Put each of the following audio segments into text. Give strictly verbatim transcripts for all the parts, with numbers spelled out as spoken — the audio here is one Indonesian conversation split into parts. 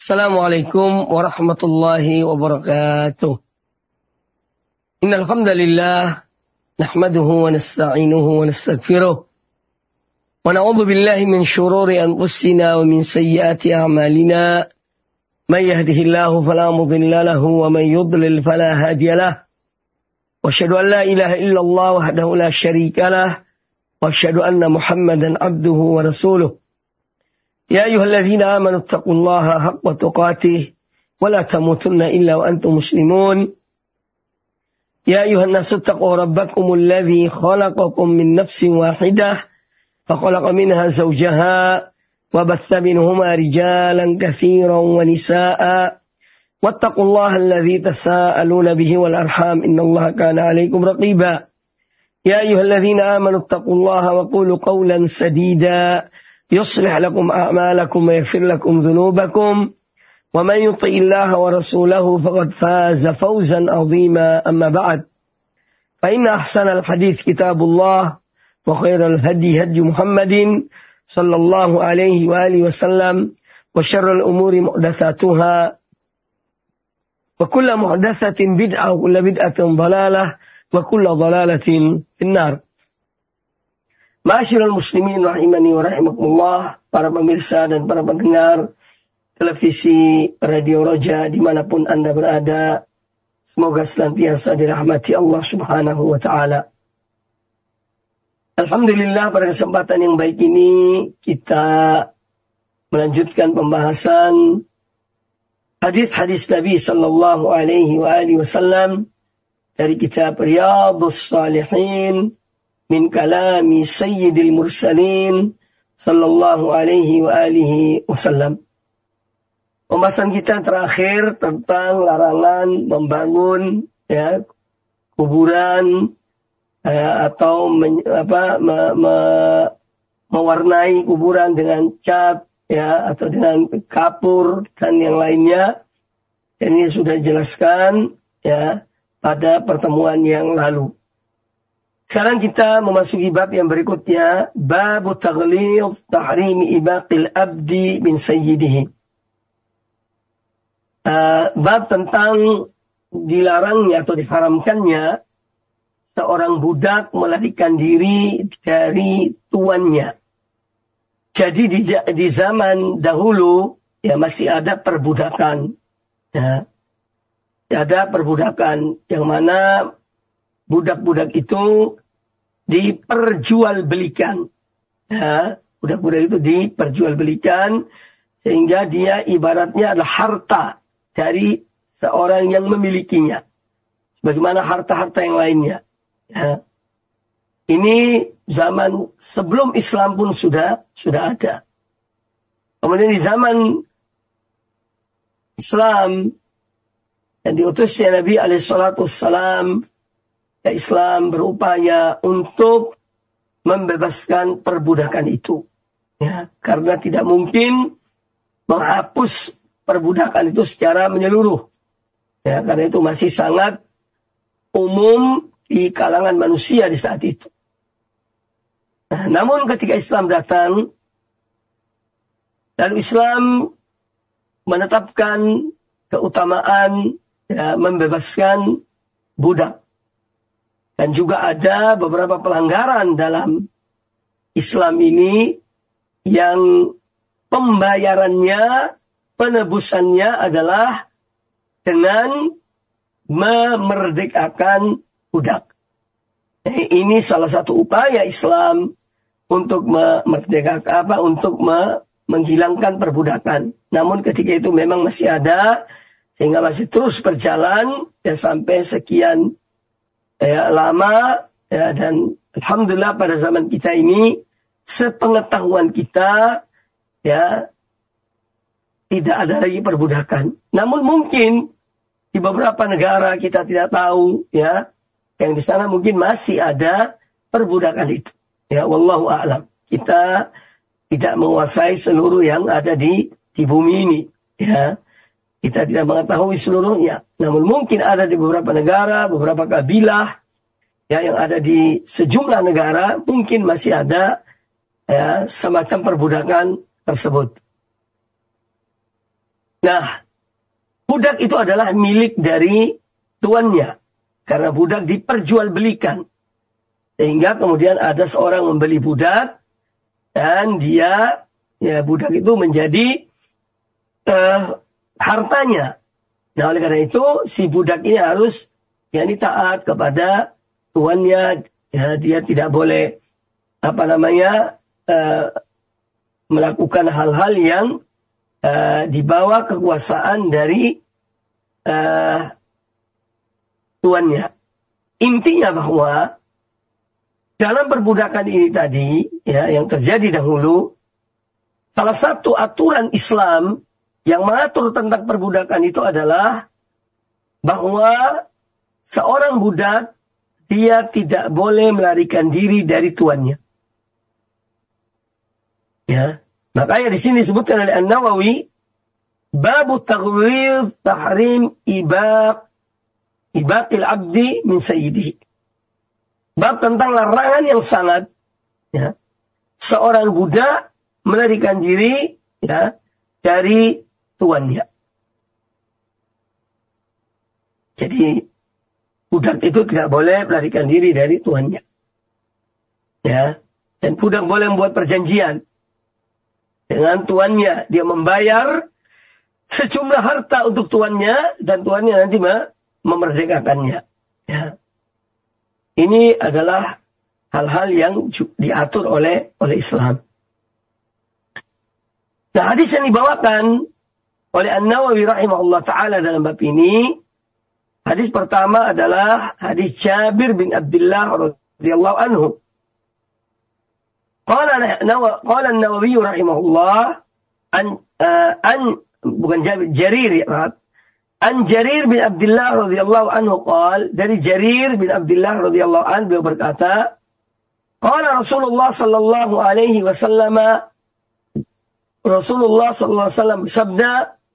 Assalamualaikum warahmatullahi wabarakatuh. Innal hamdalillah nahmaduhu wa nasta'inuhu wa nastaghfiruh wa na'udzu billahi min shururi anfusina wa min sayyiati a'malina. May yahdihillahu fala mudilla lahu wa may yudlil fala hadiya lahu. Wa asyhadu an la ilaha illallah wahdahu la syarika lahu wa asyhadu anna Muhammadan abduhu wa rasuluh. يا أيها الذين آمنوا اتقوا الله حق تقاته ولا تموتن إلا وأنتم مسلمون يا أيها الناس اتقوا ربكم الذي خلقكم من نفس واحدة فخلق منها زوجها وبث منهما رجالا كثيرا ونساء واتقوا الله الذي تساءلون به والأرحام إن الله كان عليكم رقيبا يا أيها الذين آمنوا اتقوا الله وقولوا قولا سديدا يصلح لكم أعمالكم ويغفر لكم ذنوبكم ومن يطع الله ورسوله فقد فاز فوزا عظيما أما بعد فإن أحسن الحديث كتاب الله وخير الهدي هدي محمد صلى الله عليه وآله وسلم وشر الأمور محدثاتها وكل محدثة بدعة وكل بدعة ضلالة وكل ضلالة في النار. Ma'asyiral muslimin rahimani wa rahimakumullah, para pemirsa dan para pendengar televisi Radio Roja dimanapun Anda berada, semoga senantiasa dirahmati Allah subhanahu wa ta'ala. Alhamdulillah, pada kesempatan yang baik ini kita melanjutkan pembahasan hadis-hadis Nabi sallallahu alaihi wa alihi wasallam dari kitab Riyadhus Shalihin min kalami Sayyidil Mursalin sallallahu alaihi wa alihi wasallam. Pembahasan kita terakhir tentang larangan membangun ya kuburan ya, atau men, apa, me, me, mewarnai kuburan dengan cat ya atau dengan kapur dan yang lainnya. Ini sudah dijelaskan ya pada pertemuan yang lalu. Sekarang kita memasuki bab yang berikutnya, bab taghlidz tahrimi ibaqil abdi min sayyidihi. Uh, bab tentang dilarangnya atau diharamkannya seorang budak melarikan diri dari tuannya. Jadi di, di zaman dahulu ya masih ada perbudakan. Ya. Ada perbudakan yang mana budak-budak itu diperjualbelikan. Ya, budak-budak itu diperjualbelikan sehingga dia ibaratnya adalah harta dari seorang yang memilikinya. Sebagaimana harta-harta yang lainnya. Ya. Ini zaman sebelum Islam pun sudah sudah ada. Kemudian di zaman Islam dan diutusnya Nabi alaihi salatu wassalam, ya Islam berupaya untuk membebaskan perbudakan itu. Ya, karena tidak mungkin menghapus perbudakan itu secara menyeluruh. Ya, karena itu masih sangat umum di kalangan manusia di saat itu. Nah, namun ketika Islam datang, lalu Islam menetapkan keutamaan ya, membebaskan budak. Dan juga ada beberapa pelanggaran dalam Islam ini yang pembayarannya, penebusannya adalah dengan memerdekakan budak. Ini salah satu upaya Islam untuk memerdekakan apa, untuk me- menghilangkan perbudakan. Namun ketika itu memang masih ada, sehingga masih terus berjalan ya sampai sekian ya, lama ya, dan alhamdulillah pada zaman kita ini sepengetahuan kita ya tidak ada lagi perbudakan. Namun mungkin di beberapa negara kita tidak tahu ya yang di sana mungkin masih ada perbudakan itu. Ya wallahu a'lam. Kita tidak menguasai seluruh yang ada di di bumi ini ya. Kita tidak mengetahui seluruhnya. Namun mungkin ada di beberapa negara, beberapa kabilah ya yang ada di sejumlah negara mungkin masih ada ya semacam perbudakan tersebut. Nah, budak itu adalah milik dari tuannya. Karena budak diperjualbelikan. Sehingga kemudian ada seorang membeli budak. Dan dia, ya budak itu menjadi uh, hartanya. Nah, oleh karena itu, si budak ini harus yakni taat kepada tuannya. Ya, dia tidak boleh, apa namanya, uh, melakukan hal-hal yang uh, di bawah kekuasaan dari uh, tuannya. Intinya bahwa dalam perbudakan ini tadi, ya, yang terjadi dahulu, salah satu aturan Islam yang mengatur tentang perbudakan itu adalah bahwa seorang budak dia tidak boleh melarikan diri dari tuannya. Ya, makanya di sini disebutkan oleh An-Nawawi, babu taghlidz tahrim ibaq ibaqil abdi min sayyidihi. Bab tentang larangan yang sangat, ya, seorang budak melarikan diri, ya, dari tuannya. Jadi budak itu tidak boleh melarikan diri dari tuannya. Ya, dan budak boleh membuat perjanjian dengan tuannya. Dia membayar sejumlah harta untuk tuannya dan tuannya nanti memerdekakannya. Ya. Ini adalah hal-hal yang diatur oleh oleh Islam. Nah, hadis yang dibawakan oleh An-Nawawi rahimahullah ta'ala dalam bab ini, hadis pertama adalah hadis Jabir bin Abdullah radhiyallahu anhu. Qala qala An-Nawawi rahimahullah an uh, an bukan Jabir, Jarir ya, an Jarir bin Abdullah radhiyallahu anhu qala, dari Jarir bin Abdullah radhiyallahu anhu beliau berkata, qala Rasulullah sallallahu alaihi wasallam, Rasulullah sallallahu alaihi wasallam bersabda,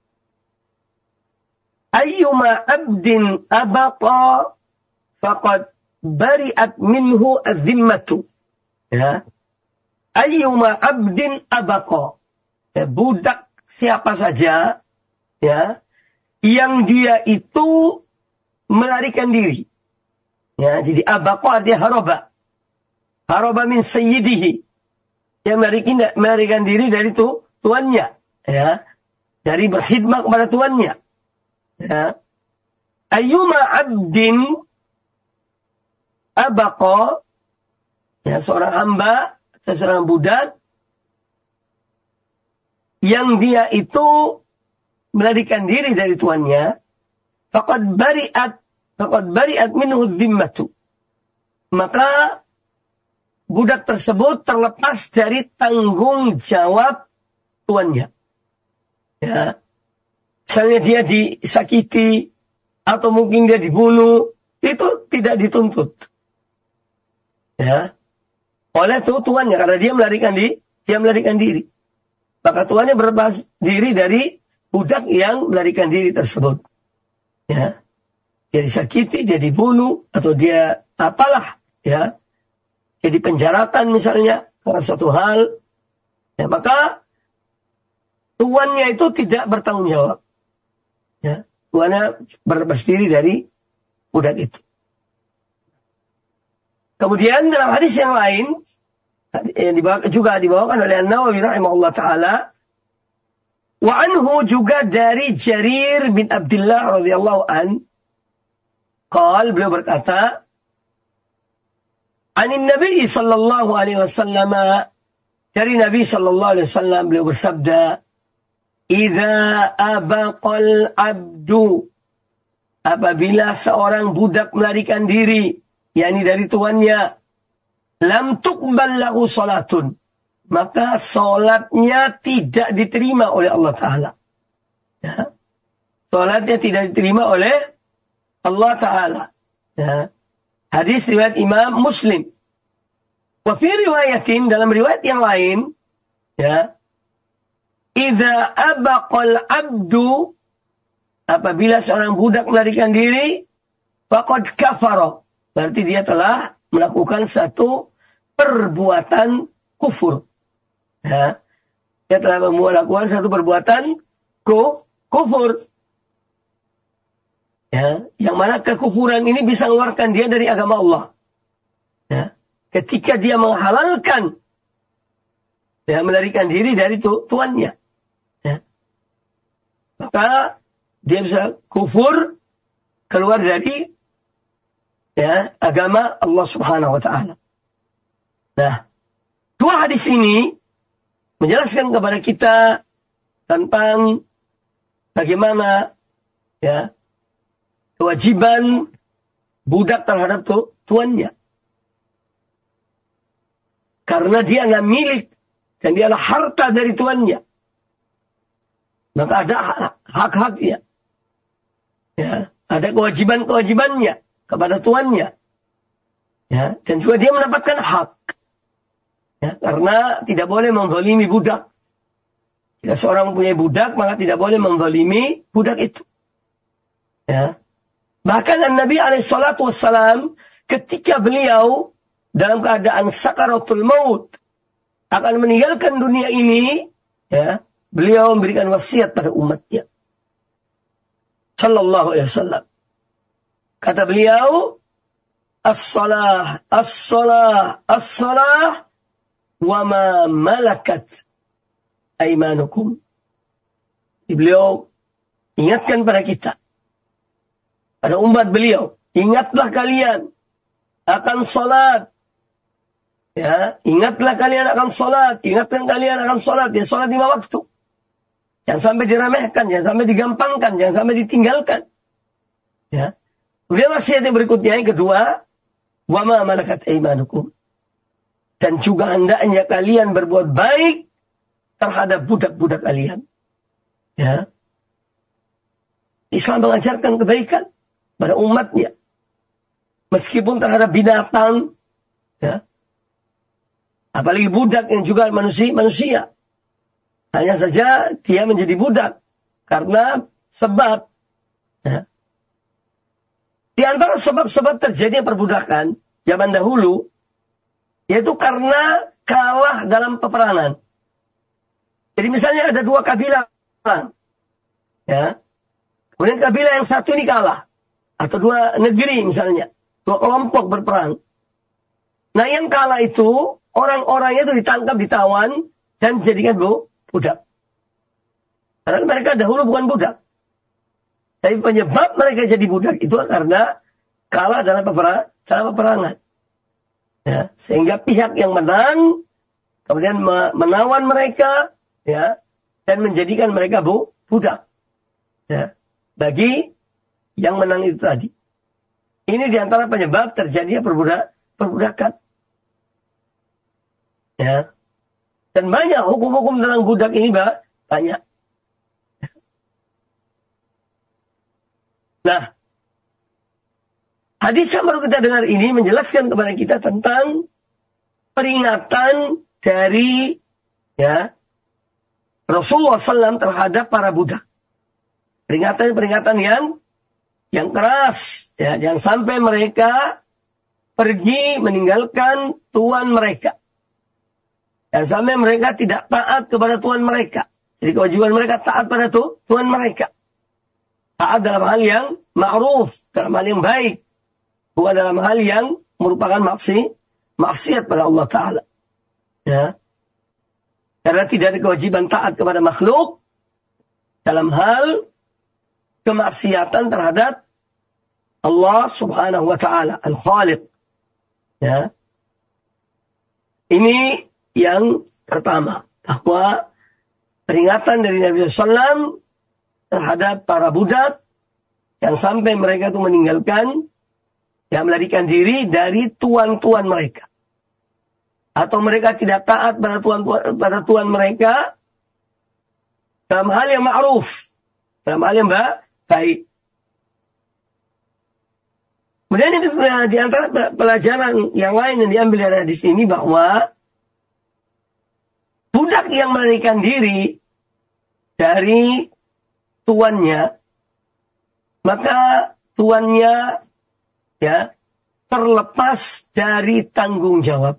ayyuma abdin abaqa faqad bari'at minhu adh-dhimmatu. Ya. Ayyuma abdin abaqa. Ya, budak siapa saja, ya, yang dia itu melarikan diri. Ya, jadi abaqa artinya haroba. Haroba min sayyidihi. Yang melarikan, melarikan diri dari tu, tuannya. Ya. Dari berkhidmat kepada tuannya. Ya. Ayyuma abdin abaqa. Ya, seorang hamba, seorang budak. Yang dia itu melarikan diri dari tuannya, faqad bari'at faqad bari'at minhu dhimmatu. Maka budak tersebut terlepas dari tanggung jawab tuannya. Ya. Misalnya dia disakiti atau mungkin dia dibunuh, itu tidak dituntut. Ya. Oleh tuh tuannya karena dia melarikan diri, dia melarikan diri. Maka tuannya berlepas diri dari budak yang melarikan diri tersebut. Ya. Dia disakiti, dia dibunuh, atau dia apalah. Ya. Dia dipenjarakan misalnya karena suatu hal. Ya, maka tuannya itu tidak bertanggung jawab. Ya. Tuannya berlepas diri dari budak itu. Kemudian dalam hadis yang lain, yang dibawa, juga dibawakan oleh An-Nawawi rahimahullah ta'ala, wa anhu juga dari Jarir bin Abdullah radhiyallahu an, qal, beliau berkata, anin Nabi sallallahu alaihi wasallam, dari Nabi sallallahu alaihi wasallam beliau bersabda, idza abaqal abdu, apabila seorang budak melarikan diri, yakni dari tuannya, lam tuqbal lahu salatun, maka salatnya tidak diterima oleh Allah Ta'ala. Ya. Salatnya tidak diterima oleh Allah Ta'ala. Ya. Hadis riwayat Imam Muslim. Wa fi riwayatin, dalam riwayat yang lain, ya, idza abaqal abdu, apabila seorang budak melarikan diri, faqad kafara, berarti dia telah melakukan satu perbuatan kufur. Ya. Dia telah melakukan satu perbuatan kufur. Ya, yang mana kekufuran ini bisa mengeluarkan dia dari agama Allah. Ya, ketika dia menghalalkan, ya, melarikan diri dari tu, tuannya. Ya. Maka dia bisa kufur, keluar dari, ya, agama Allah Subhanahu wa Ta'ala. Nah, dua hadis ini menjelaskan kepada kita tentang bagaimana, ya, kewajiban budak terhadap tu, tuannya. Karena dia nggak milik dan dia adalah harta dari tuannya. Maka ada hak-haknya. Ya, ada kewajiban-kewajibannya kepada tuannya. Ya, dan juga dia mendapatkan hak. Ya, karena tidak boleh menzalimi budak. Jika seorang mempunyai budak, maka tidak boleh menzalimi budak itu. Ya. Bahkan Nabi alaihi salatu wassalam ketika beliau dalam keadaan sakaratul maut akan meninggalkan dunia ini, ya, beliau memberikan wasiat pada umatnya. Sallallahu alaihi wasallam. Kata beliau, as-salah, as-salah, as-salah, wa ma malakat aimanukum. Beliau ingatkan pada kita, pada umat beliau, ingatlah kalian akan salat. Ya, ingatlah kalian akan salat, ingatkan kalian akan salat, ya, salat lima waktu. Jangan sampai diremehkan, jangan sampai digampangkan, jangan sampai ditinggalkan. Ya. Kemudian wasiat yang berikutnya yang kedua, wa ma malakat aimanukum. Dan juga hendaknya kalian berbuat baik terhadap budak-budak kalian. Ya. Islam mengajarkan kebaikan pada umatnya. Meskipun terhadap binatang, ya, apalagi budak yang juga manusia, manusia. Hanya saja dia menjadi budak karena sebab. Ya. Di antara sebab-sebab terjadinya perbudakan zaman dahulu, yaitu karena kalah dalam peperangan. Jadi misalnya ada dua kabilah, ya, kemudian kabilah yang satu ini kalah. Atau dua negeri misalnya. Dua kelompok berperang. Nah yang kalah itu, orang-orangnya itu ditangkap, ditawan, dan dijadikan bu, budak. Karena mereka dahulu bukan budak. Tapi penyebab mereka jadi budak itu karena kalah dalam peperang, dalam peperangan. Ya, sehingga pihak yang menang, kemudian menawan mereka, ya, dan menjadikan mereka bu, budak. Ya, bagi yang menang itu tadi. Ini diantara penyebab terjadinya perbudak, perbudakan. Ya. Dan banyak hukum-hukum tentang budak ini banyak. Nah, hadis yang baru kita dengar ini menjelaskan kepada kita tentang peringatan dari, ya, Rasulullah shallallahu alaihi wasallam terhadap para budak. Peringatan-peringatan yang yang keras, ya, jangan sampai mereka pergi meninggalkan tuan mereka. Jangan sampai mereka tidak taat kepada tuan mereka. Jadi kewajiban mereka taat pada tu, tuan mereka. Taat dalam hal yang ma'ruf, dalam hal yang baik, bukan dalam hal yang merupakan maksi, maksiat pada Allah Ta'ala. Ya. Karena tidak ada kewajiban taat kepada makhluk dalam hal kemaksiatan terhadap Allah Subhanahu wa Ta'ala, Al-Khaliq. Ya. Ini yang pertama, bahwa peringatan dari Nabi shallallahu alaihi wasallam terhadap para budak yang sampai mereka itu meninggalkan, yang melarikan diri dari tuan-tuan mereka, atau mereka tidak taat pada tuan pada tuan mereka dalam hal yang ma'ruf, dalam hal yang baik. Kemudian itu di antara pelajaran yang lain yang diambil dari hadis ini, bahwa budak yang melarikan diri dari tuannya, maka tuannya, ya, terlepas dari tanggung jawab.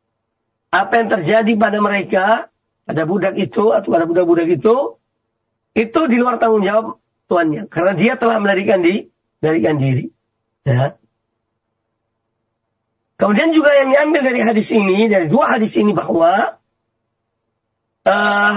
Apa yang terjadi pada mereka, pada budak itu atau pada budak-budak itu, itu di luar tanggung jawab tuannya, karena dia telah melarikan di melarikan diri. Ya. Kemudian juga yang diambil dari hadis ini, dari dua hadis ini bahwa uh,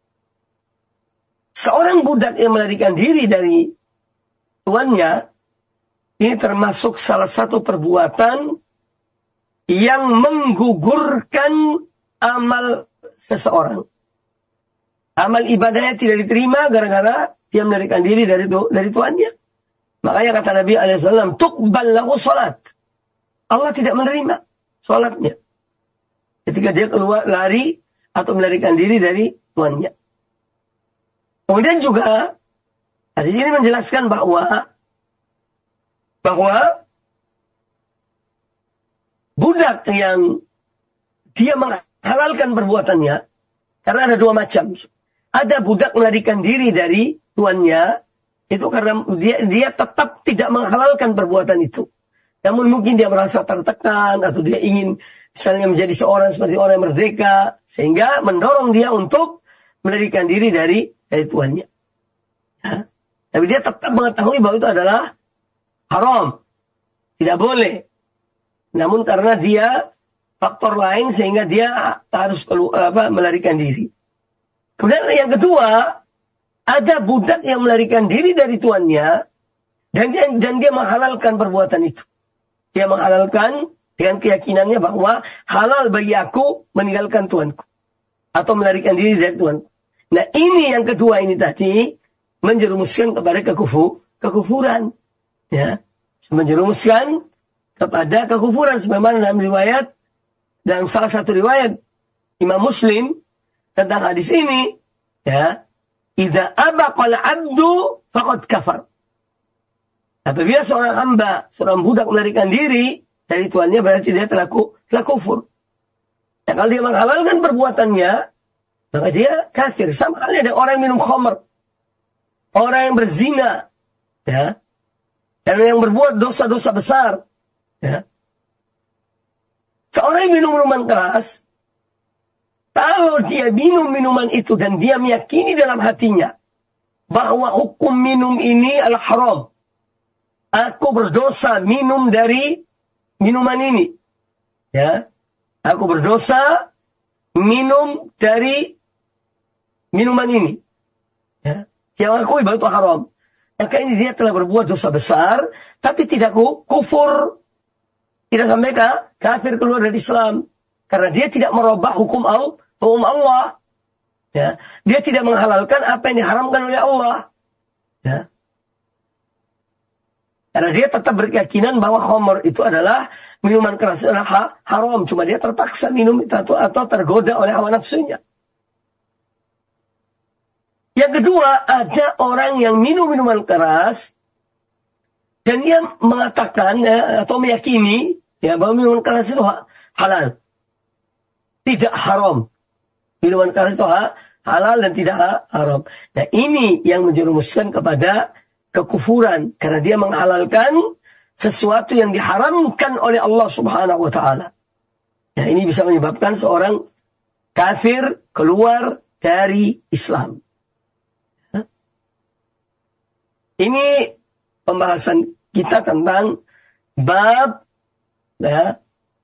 seorang budak yang melarikan diri dari tuannya, ini termasuk salah satu perbuatan yang menggugurkan amal seseorang. Amal ibadahnya tidak diterima gara-gara dia melarikan diri dari tu, dari tuannya. Makanya kata Nabi alaihi wasallam, tuqbal lahu salat. Allah tidak menerima salatnya ketika dia keluar lari atau melarikan diri dari tuannya. Kemudian juga hadis ini menjelaskan bahwa bahwa budak yang dia menghalalkan perbuatannya, karena ada dua macam. Ada budak melarikan diri dari tuannya, itu karena dia, dia tetap tidak menghalalkan perbuatan itu. Namun mungkin dia merasa tertekan, atau dia ingin misalnya menjadi seorang seperti orang yang merdeka, sehingga mendorong dia untuk melarikan diri dari, dari tuannya. Ya. Tapi dia tetap mengetahui bahwa itu adalah haram, tidak boleh. Namun karena dia faktor lain sehingga dia harus keluar, apa, melarikan diri. Kemudian yang kedua, ada budak yang melarikan diri dari tuannya dan dia, dan dia menghalalkan perbuatan itu. Dia menghalalkan dengan keyakinannya bahwa halal bagi aku meninggalkan tuanku atau melarikan diri dari tuanku. Nah, ini yang kedua ini tadi menjerumuskan kepada kekufu, kekufuran, ya, menjerumuskan kepada kekufuran sebagaimana dalam riwayat, dalam salah satu riwayat Imam Muslim tentang hadis ini, ya, idza abaqal abdu faqad kafar. Apabila seorang hamba, seorang budak melarikan diri dari tuannya, berarti dia telah, telah kufur. Dan kalau dia menghalalkan perbuatannya, maka dia kafir. Sama halnya ada orang yang minum khamr, orang yang berzina, ya, dan yang berbuat dosa-dosa besar, ya. Seorang yang minum minuman keras, kalau dia minum minuman itu dan dia meyakini dalam hatinya bahwa hukum minum ini adalah haram, aku berdosa minum dari minuman ini, ya, aku berdosa minum dari minuman ini, ya, dia mengakui bahwa itu haram, maka ini dia telah berbuat dosa besar, tapi tidak kufur, tidak sampai kafir keluar dari Islam, karena dia tidak merubah hukum Allah, hukum Allah, ya, dia tidak menghalalkan apa yang diharamkan oleh Allah, ya. Karena dia tetap berkeyakinan bahwa khamr itu adalah minuman keras, adalah haram. Cuma dia terpaksa minum itu atau, atau tergoda oleh hawa nafsunya. Yang kedua, ada orang yang minum minuman keras dan dia mengatakan, ya, atau meyakini, ya, bahwa minuman keras itu halal, tidak haram. Minuman keras itu halal dan tidak haram. Nah, ini yang menjerumuskan kepada kekufuran, karena dia menghalalkan sesuatu yang diharamkan oleh Allah Subhanahu wa taala. Nah, ini bisa menyebabkan seorang kafir keluar dari Islam. Hah? Ini pembahasan kita tentang bab, ya,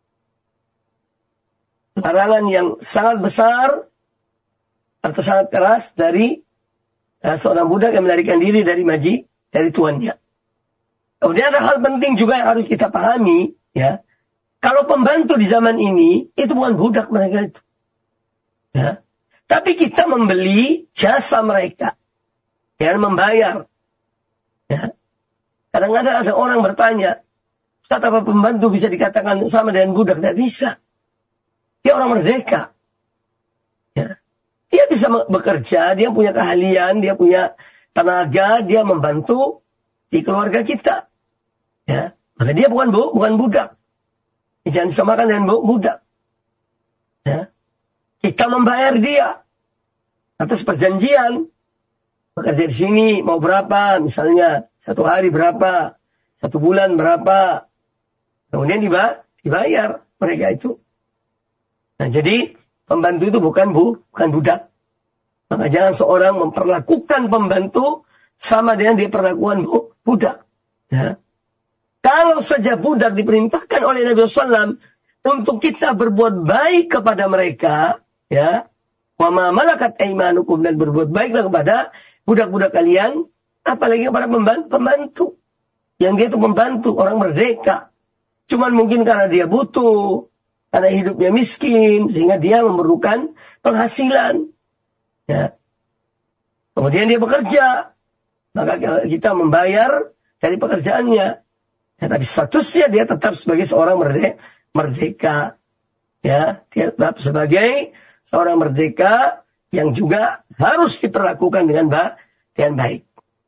larangan yang sangat besar atau sangat keras dari, ya, seorang budak yang melarikan diri dari maji, dari tuannya. Kemudian ada hal penting juga yang harus kita pahami, ya. Kalau pembantu di zaman ini, itu bukan budak mereka itu, ya. Tapi kita membeli jasa mereka, ya, membayar, ya. Kadang-kadang ada orang bertanya, Ustaz, apa pembantu bisa dikatakan sama dengan budak? Tidak bisa. Dia orang merdeka, ya. Dia bisa bekerja, dia punya keahlian, dia punya tenaga, dia membantu di keluarga kita, ya. Maka dia bukan bu, bukan budak. Jangan disamakan dengan bu, budak, ya. Kita membayar dia atas perjanjian, bekerja di sini mau berapa, misalnya satu hari berapa, satu bulan berapa, kemudian dibayar mereka itu. Nah, jadi pembantu itu bukan bu, bukan budak. Maka jangan seorang memperlakukan pembantu sama dengan dia perlakuan budak. Ya. Kalau saja budak diperintahkan oleh Nabi shallallahu alaihi wasallam untuk kita berbuat baik kepada mereka, ya, wa ma malakat aimanukum, dan berbuat baiklah kepada budak-budak kalian, apalagi kepada pembantu. Yang dia itu membantu orang merdeka. Cuman mungkin karena dia butuh, karena hidupnya miskin, sehingga dia memerlukan penghasilan. Ya. Kemudian dia bekerja, maka kita membayar dari pekerjaannya. Ya, tapi statusnya dia tetap sebagai seorang merdeka. Ya, dia tetap sebagai seorang merdeka yang juga harus diperlakukan dengan baik. Dengan baik.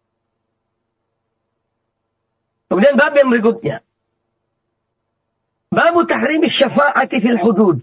Kemudian bab yang berikutnya. Babu tahrimi syafa'ati fil hudud.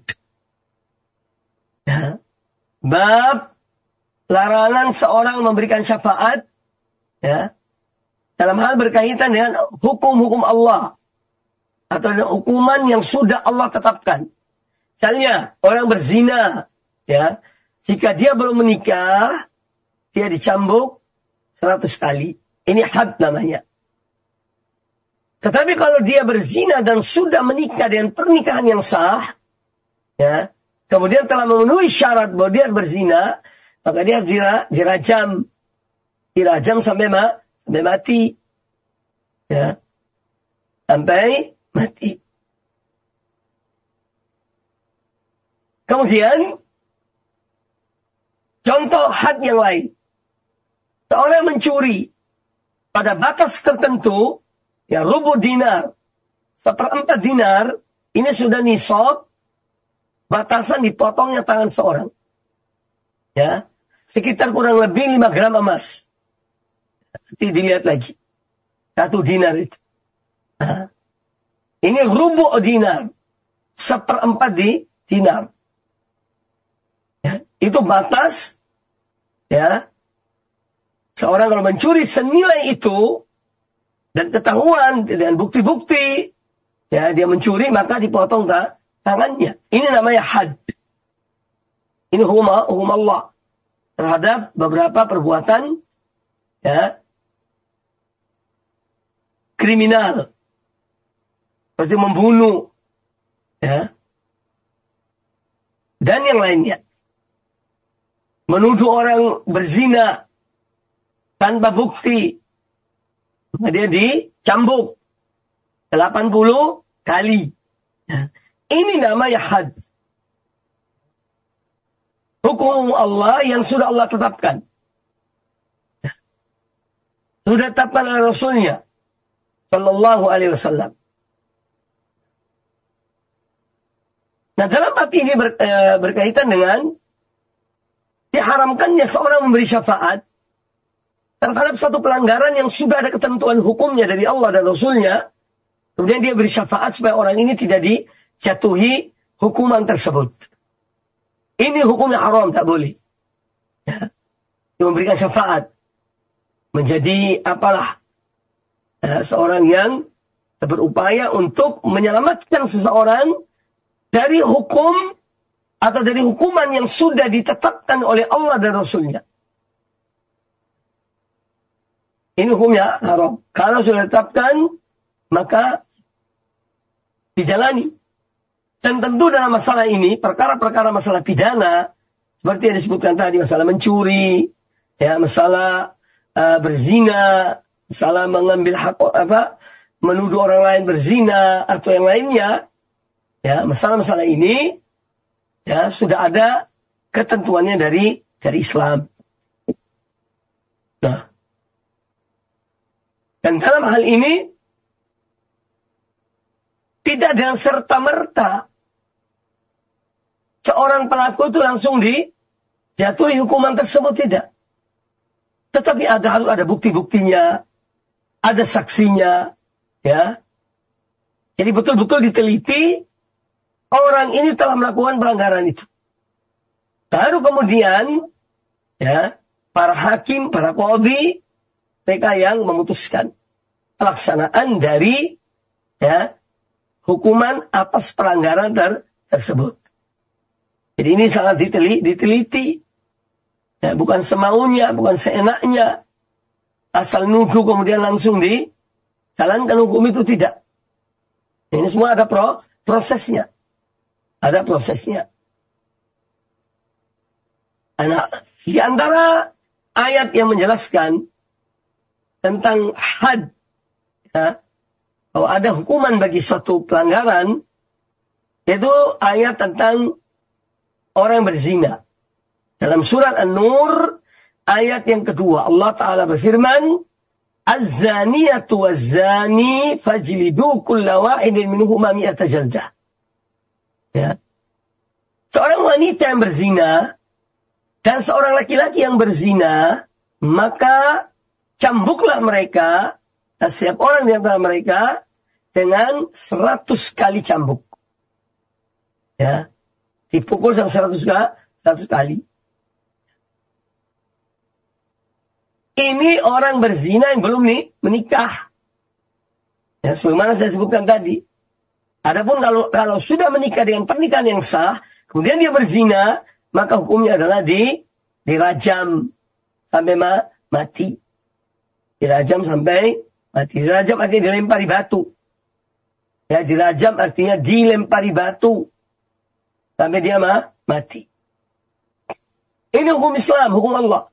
Ya. Bab larangan seorang memberikan syafaat, ya, dalam hal berkaitan dengan hukum-hukum Allah atau dengan hukuman yang sudah Allah tetapkan. Misalnya orang berzina, ya, jika dia belum menikah, dia dicambuk seratus kali. Ini had namanya. Tetapi kalau dia berzina dan sudah menikah dengan pernikahan yang sah, ya, kemudian telah memenuhi syarat bahwa dia berzina, maka dia harus dirajam, dirajam sampai ma, sampai mati, ya, sampai mati. Kemudian contoh had yang lain, seorang mencuri pada batas tertentu. Ya, rubu dinar, seperempat dinar, ini sudah nisab, batasan dipotongnya tangan seorang. Ya, sekitar kurang lebih lima gram emas. Nanti dilihat lagi. Satu dinar itu. Nah, ini rubu dinar, seperempat di dinar. Ya, itu batas, ya, seorang kalau mencuri senilai itu, dan ketahuan dengan bukti-bukti, ya, dia mencuri, maka dipotong ta tangannya. Ini namanya had. Ini hukum, hukum Allah terhadap beberapa perbuatan, ya, kriminal, seperti membunuh, ya, dan yang lainnya. Menuduh orang berzina tanpa bukti, dia dicambuk delapan puluh kali. Ini namanya had. Hukum Allah yang sudah Allah tetapkan. Sudah tetapkan oleh Rasulnya Sallallahu Alaihi Wasallam. Nah, dalam bab ini ber, e, berkaitan dengan diharamkannya seorang memberi syafaat terhadap satu pelanggaran yang sudah ada ketentuan hukumnya dari Allah dan Rasulnya, kemudian dia beri syafaat supaya orang ini tidak dijatuhi hukuman tersebut. Ini hukumnya haram, tak boleh. Ya. Dia memberikan syafaat. Menjadi apalah, ya, seorang yang berupaya untuk menyelamatkan seseorang dari hukum atau dari hukuman yang sudah ditetapkan oleh Allah dan Rasulnya. Ini hukumnya haram. Kalau sudah ditetapkan, maka dijalani. Dan tentu dalam masalah ini, perkara-perkara masalah pidana, seperti yang disebutkan tadi, masalah mencuri, ya, masalah uh, berzina, masalah mengambil hak, apa, menuduh orang lain berzina, atau yang lainnya, ya, masalah-masalah ini, ya, sudah ada ketentuannya dari dari Islam. Nah, dan dalam hal ini tidak dengan serta-merta seorang pelaku itu langsung dijatuhi hukuman tersebut, tidak. Tetapi ada harus ada bukti-buktinya, ada saksinya, ya. Jadi betul-betul diteliti orang ini telah melakukan pelanggaran itu. Baru kemudian, ya, para hakim, para qadhi, mereka yang memutuskan pelaksanaan dari, ya, hukuman atas pelanggaran ter tersebut. Jadi ini sangat diteliti, diteliti. Ya, bukan semaunya, bukan seenaknya. Asal nuduh kemudian langsung dijalankan hukum itu, tidak. Ini semua ada pro, prosesnya. Ada prosesnya. Nah, di antara ayat yang menjelaskan tentang had, ya, bahwa ada hukuman bagi suatu pelanggaran, yaitu ayat tentang orang berzina. Dalam surat An-Nur, ayat yang kedua, Allah Ta'ala berfirman, Az-zaniyatu waz-zani fajlidu kulla wahidin minhuma mi'ata jaldah. Ya. Seorang wanita yang berzina dan seorang laki-laki yang berzina, maka cambuklah mereka, setiap orang di antara mereka, dengan seratus kali cambuk. Ya. Dipukul sampai seratus kali. Ini orang berzina yang belum nih menikah. Ya, sebagaimana saya sebutkan tadi. Adapun kalau kalau sudah menikah dengan pernikahan yang sah, kemudian dia berzina, maka hukumnya adalah di dirajam sampai ma, mati. Dirajam sampai mati. Dirajam artinya dilempari batu. Ya, dirajam artinya dilempari batu sampai dia ma, mati. Ini hukum Islam, hukum Allah.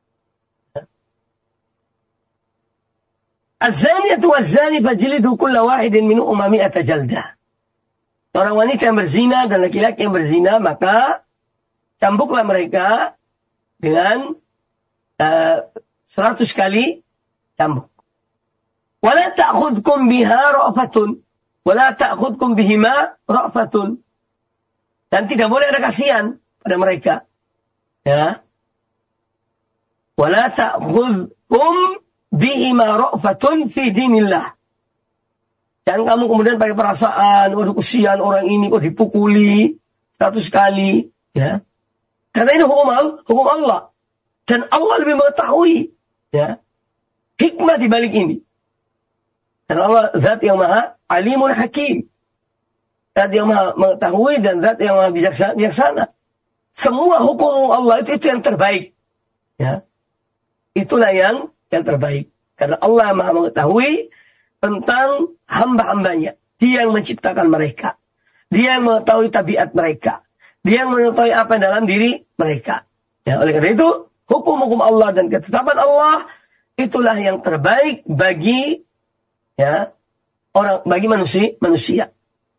Az-zaniyatu waz-zani fajlidu kulla wahidin minhuma mi'ata jaldah. Orang wanita yang berzina dan laki-laki yang berzina, maka cambuklah mereka dengan uh, seratus kali cambuk. Wala ta'khudkum biha ra'fatun, wala ta'khudkum bihima ra'fatun. Dan tidak boleh ada kasihan pada mereka. Ya. Wala ta'khudkum bihima ra'fatun fi dinillah. Dan kamu kemudian pakai perasaan, waduh kesian orang ini kok dipukuli seratus kali, ya. Karena ini hukum Allah, hukum Allah. Dan Allah lebih mengetahui, ya, hikmah di balik ini. Dan Allah zat yang maha alimun hakim. Zat yang maha mengetahui dan zat yang maha bijaksana. bijaksana. Semua hukum Allah itu, itu yang terbaik. Ya. Itulah yang yang terbaik. Karena Allah maha mengetahui tentang hamba-hambanya. Dia yang menciptakan mereka. Dia yang mengetahui tabiat mereka. Dia yang mengetahui apa dalam diri mereka. Ya, oleh karena itu, hukum-hukum Allah dan ketetapan Allah, itulah yang terbaik bagi ya orang bagi manusia. manusia.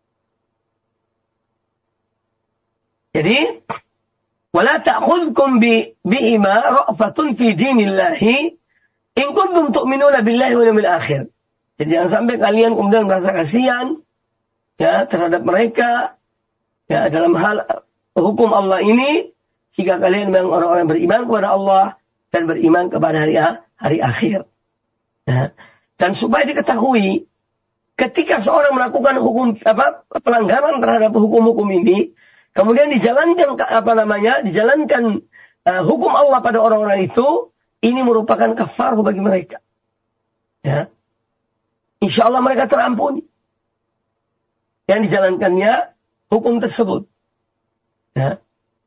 Jadi, wala ta'khudhukum bi bi'ima ra'fatun fi dinillahi in kuntum tu'minuna billahi wal yawmil akhir. Jadi jangan sampai kalian kemudian merasa kasihan ya terhadap mereka ya dalam hal hukum Allah ini jika kalian memang orang-orang beriman kepada Allah dan beriman kepada hari hari akhir. Ya. Dan supaya diketahui ketika seorang melakukan hukum apa pelanggaran terhadap hukum-hukum ini kemudian dijalankan apa namanya dijalankan uh, hukum Allah pada orang-orang itu, ini merupakan kafarah bagi mereka. Ya. Insya Allah mereka terampuni. Yang dijalankannya hukum tersebut. Ya.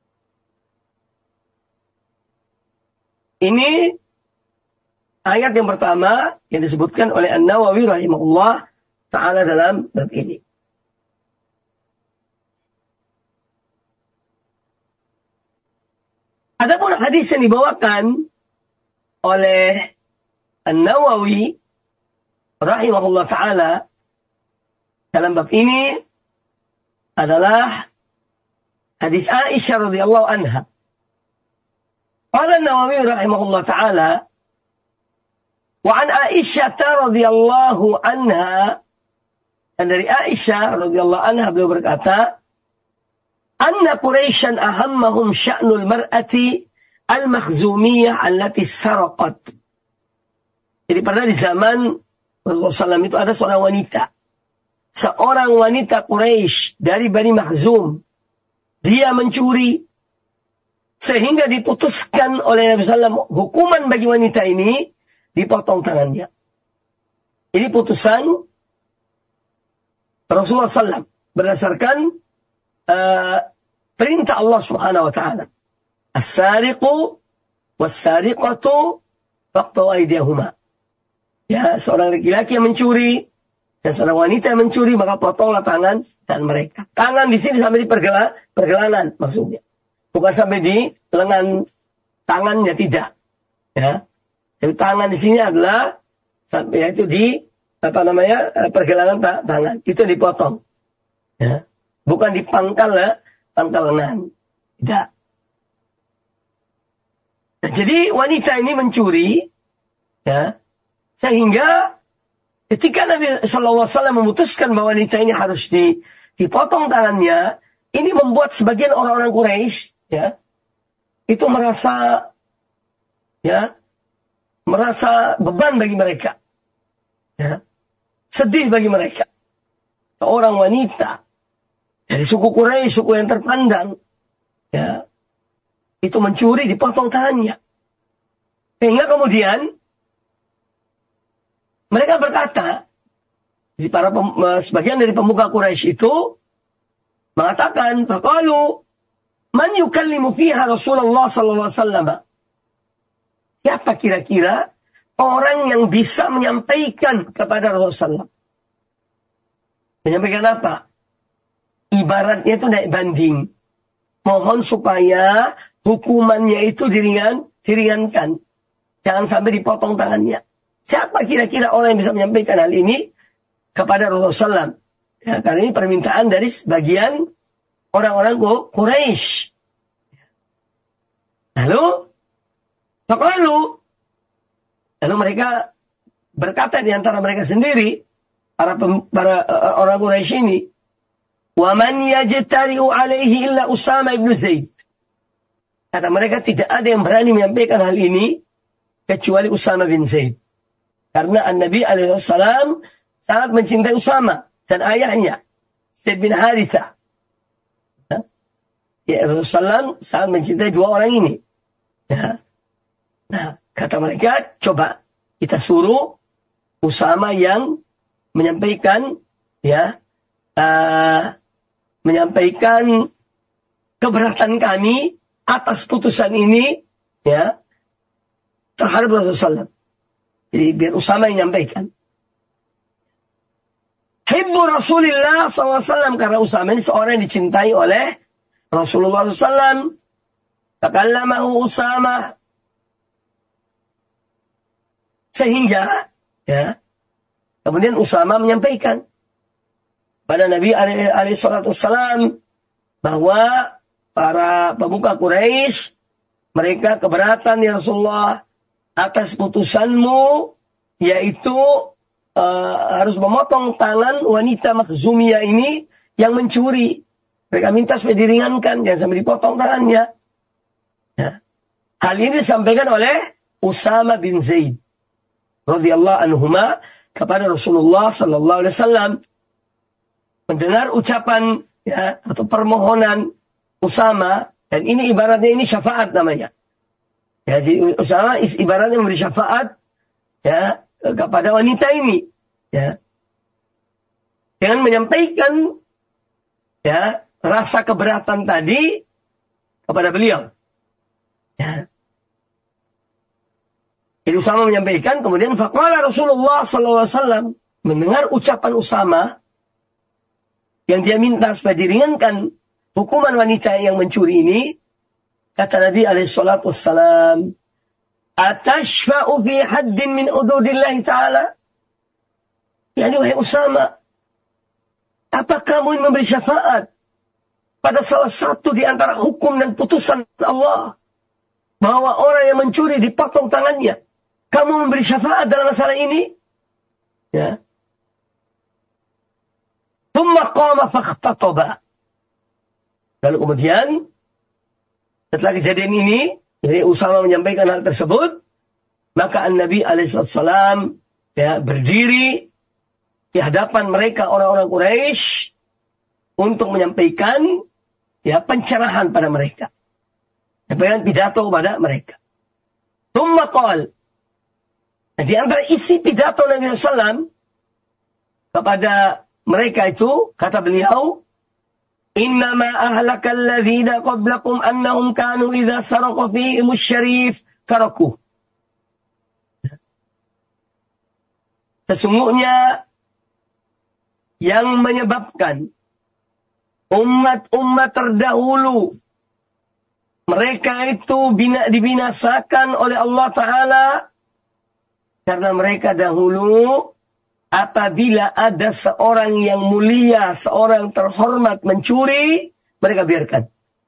Ini ayat yang pertama yang disebutkan oleh An-Nawawi rahimahullah ta'ala dalam bab ini. Adapun hadis yang dibawakan oleh An-Nawawi rahimahullah ta'ala dalam bab ini adalah hadis Aisyah radhiyallahu anha. Qala An-Nawawi rahimahullah ta'ala wa an Aisyah radhiyallahu anha, dan dari Aisyah radhiyallahu anha beliau berkata, anna Quraisyan ahammahum sya'nul mar'ati al-makhzumiyah allati saraqat. Jadi pada di zaman Rasulullah shallallahu alaihi wasallam itu ada seorang wanita. Seorang wanita Quraisy dari Bani Makhzum. Dia mencuri. Sehingga diputuskan oleh Nabi sallallahu alaihi wasallam hukuman bagi wanita ini dipotong tangannya. Ini putusan Rasulullah shallallahu alaihi wasallam berdasarkan Uh, perintah Allah Subhanahu wa taala. As-sariqu Was-sariqatu faqta'u aydiyahuma. Ya, seorang laki-laki yang mencuri dan seorang wanita yang mencuri, maka potonglah tangan dan mereka. Tangan di sini sampai di pergelan, pergelangan maksudnya. Bukan sampai di lengan tangannya, tidak. Ya. Jadi tangan di sini adalah sampai yaitu di apa namanya pergelangan tangan. Itu yang dipotong. Ya. Bukan di pangkal ya, pangkal lengan. Tidak. Nah, jadi wanita ini mencuri, ya, sehingga ketika Nabi Shallallahu Alaihi Wasallam memutuskan bahwa wanita ini harus di, dipotong tangannya, ini membuat sebagian orang-orang Quraisy, ya, itu merasa, ya, merasa beban bagi mereka, ya, sedih bagi mereka. Orang wanita dari suku Quraisy, suku yang terpandang, ya, itu mencuri, dipotong tangannya. Sehingga kemudian mereka berkata, jadi para pem, sebagian dari pemuka Quraisy itu mengatakan, faqalu man yukallimu fiha Rasulullah sallallahu alaihi wasallam. Siapa kira-kira orang yang bisa menyampaikan kepada Rasulullah? Menyampaikan apa? Ibaratnya itu naik banding. Mohon supaya hukumannya itu diringan, diringankan. Jangan sampai dipotong tangannya. Siapa kira-kira orang yang bisa menyampaikan hal ini kepada Rasulullah shallallahu alaihi wasallam? Ya, karena ini permintaan dari sebagian orang-orang Quraisy. Lalu, lalu, lalu mereka berkata di antara mereka sendiri, para, para uh, orang Quraisy ini, wa man yajtari'u alaihi illa Usama ibn Zaid. Kata mereka, tidak ada yang berani menyampaikan hal ini kecuali Usama bin Zaid. Karena An-Nabi alaihi salam sangat mencintai Usama dan ayahnya Zaid bin Harithah. Ya, Rasulullah sangat mencintai dua orang ini. Ya. Nah, kata mereka, coba kita suruh Usama yang menyampaikan, ya, uh, menyampaikan keberatan kami atas putusan ini, ya, terhadap Rasulullah. Jadi biar Usama yang menyampaikan. Hibbu Rasulullah sallallahu alaihi wasallam, karena Usama ini seorang yang dicintai oleh Rasulullah sallallahu alaihi wasallam. Takallamahu Usama. Sehingga, ya, kemudian Usama menyampaikan pada Nabi alaihi salatu wasallam bahwa para pemuka Quraisy mereka keberatan ya Rasulullah atas putusanmu, yaitu uh, harus memotong tangan wanita Makhzumiyah ini yang mencuri. Mereka minta supaya diringankan, jangan sampai dipotong tangannya. Ya. Hal ini disampaikan oleh Usama bin Zaid radhiyallahu anhuma kepada Rasulullah sallallahu alaihi wasallam. Mendengar ucapan, ya, atau permohonan Usama, dan ini ibaratnya ini syafaat namanya. Ya, jadi Usama ibaratnya memberi syafaat, ya, kepada wanita ini, ya, dengan menyampaikan, ya, rasa keberatan tadi kepada beliau. Ya. Jadi Usama menyampaikan, kemudian faqala Rasulullah sallallahu alaihi wasallam, mendengar ucapan Usama yang dia minta supaya diringankan hukuman wanita yang mencuri ini, kata Nabi alaihi salatu wassalam, atashfa'u fi haddin min hududillahi ta'ala? Yani wahai Usama, apa kamu ingin memberi syafaat pada salah satu di antara hukum dan putusan Allah, bahwa orang yang mencuri dipotong tangannya? Kamu memberi syafaat dalam masalah ini? Ya. Thumma qama fakhtataba. Lalu kemudian setelah kejadian ini, jadi Usama menyampaikan hal tersebut, maka An-Nabi alaihi salam, ya, berdiri di hadapan mereka orang-orang Quraisy untuk menyampaikan, ya, pencerahan pada mereka. Menyampaikan pidato kepada mereka. Tsumma qala. Nah, di antara isi pidato Nabi sallallahu alaihi wasallam kepada mereka itu, kata beliau, innama ahlakal ladzina qablakum annahum kanu idza saraqa fihim asy-syarif taraku. Sesungguhnya yang menyebabkan umat-umat terdahulu mereka itu bina, dibinasakan oleh Allah Ta'ala karena mereka dahulu apabila ada seorang yang mulia, seorang terhormat mencuri, mereka biarkan.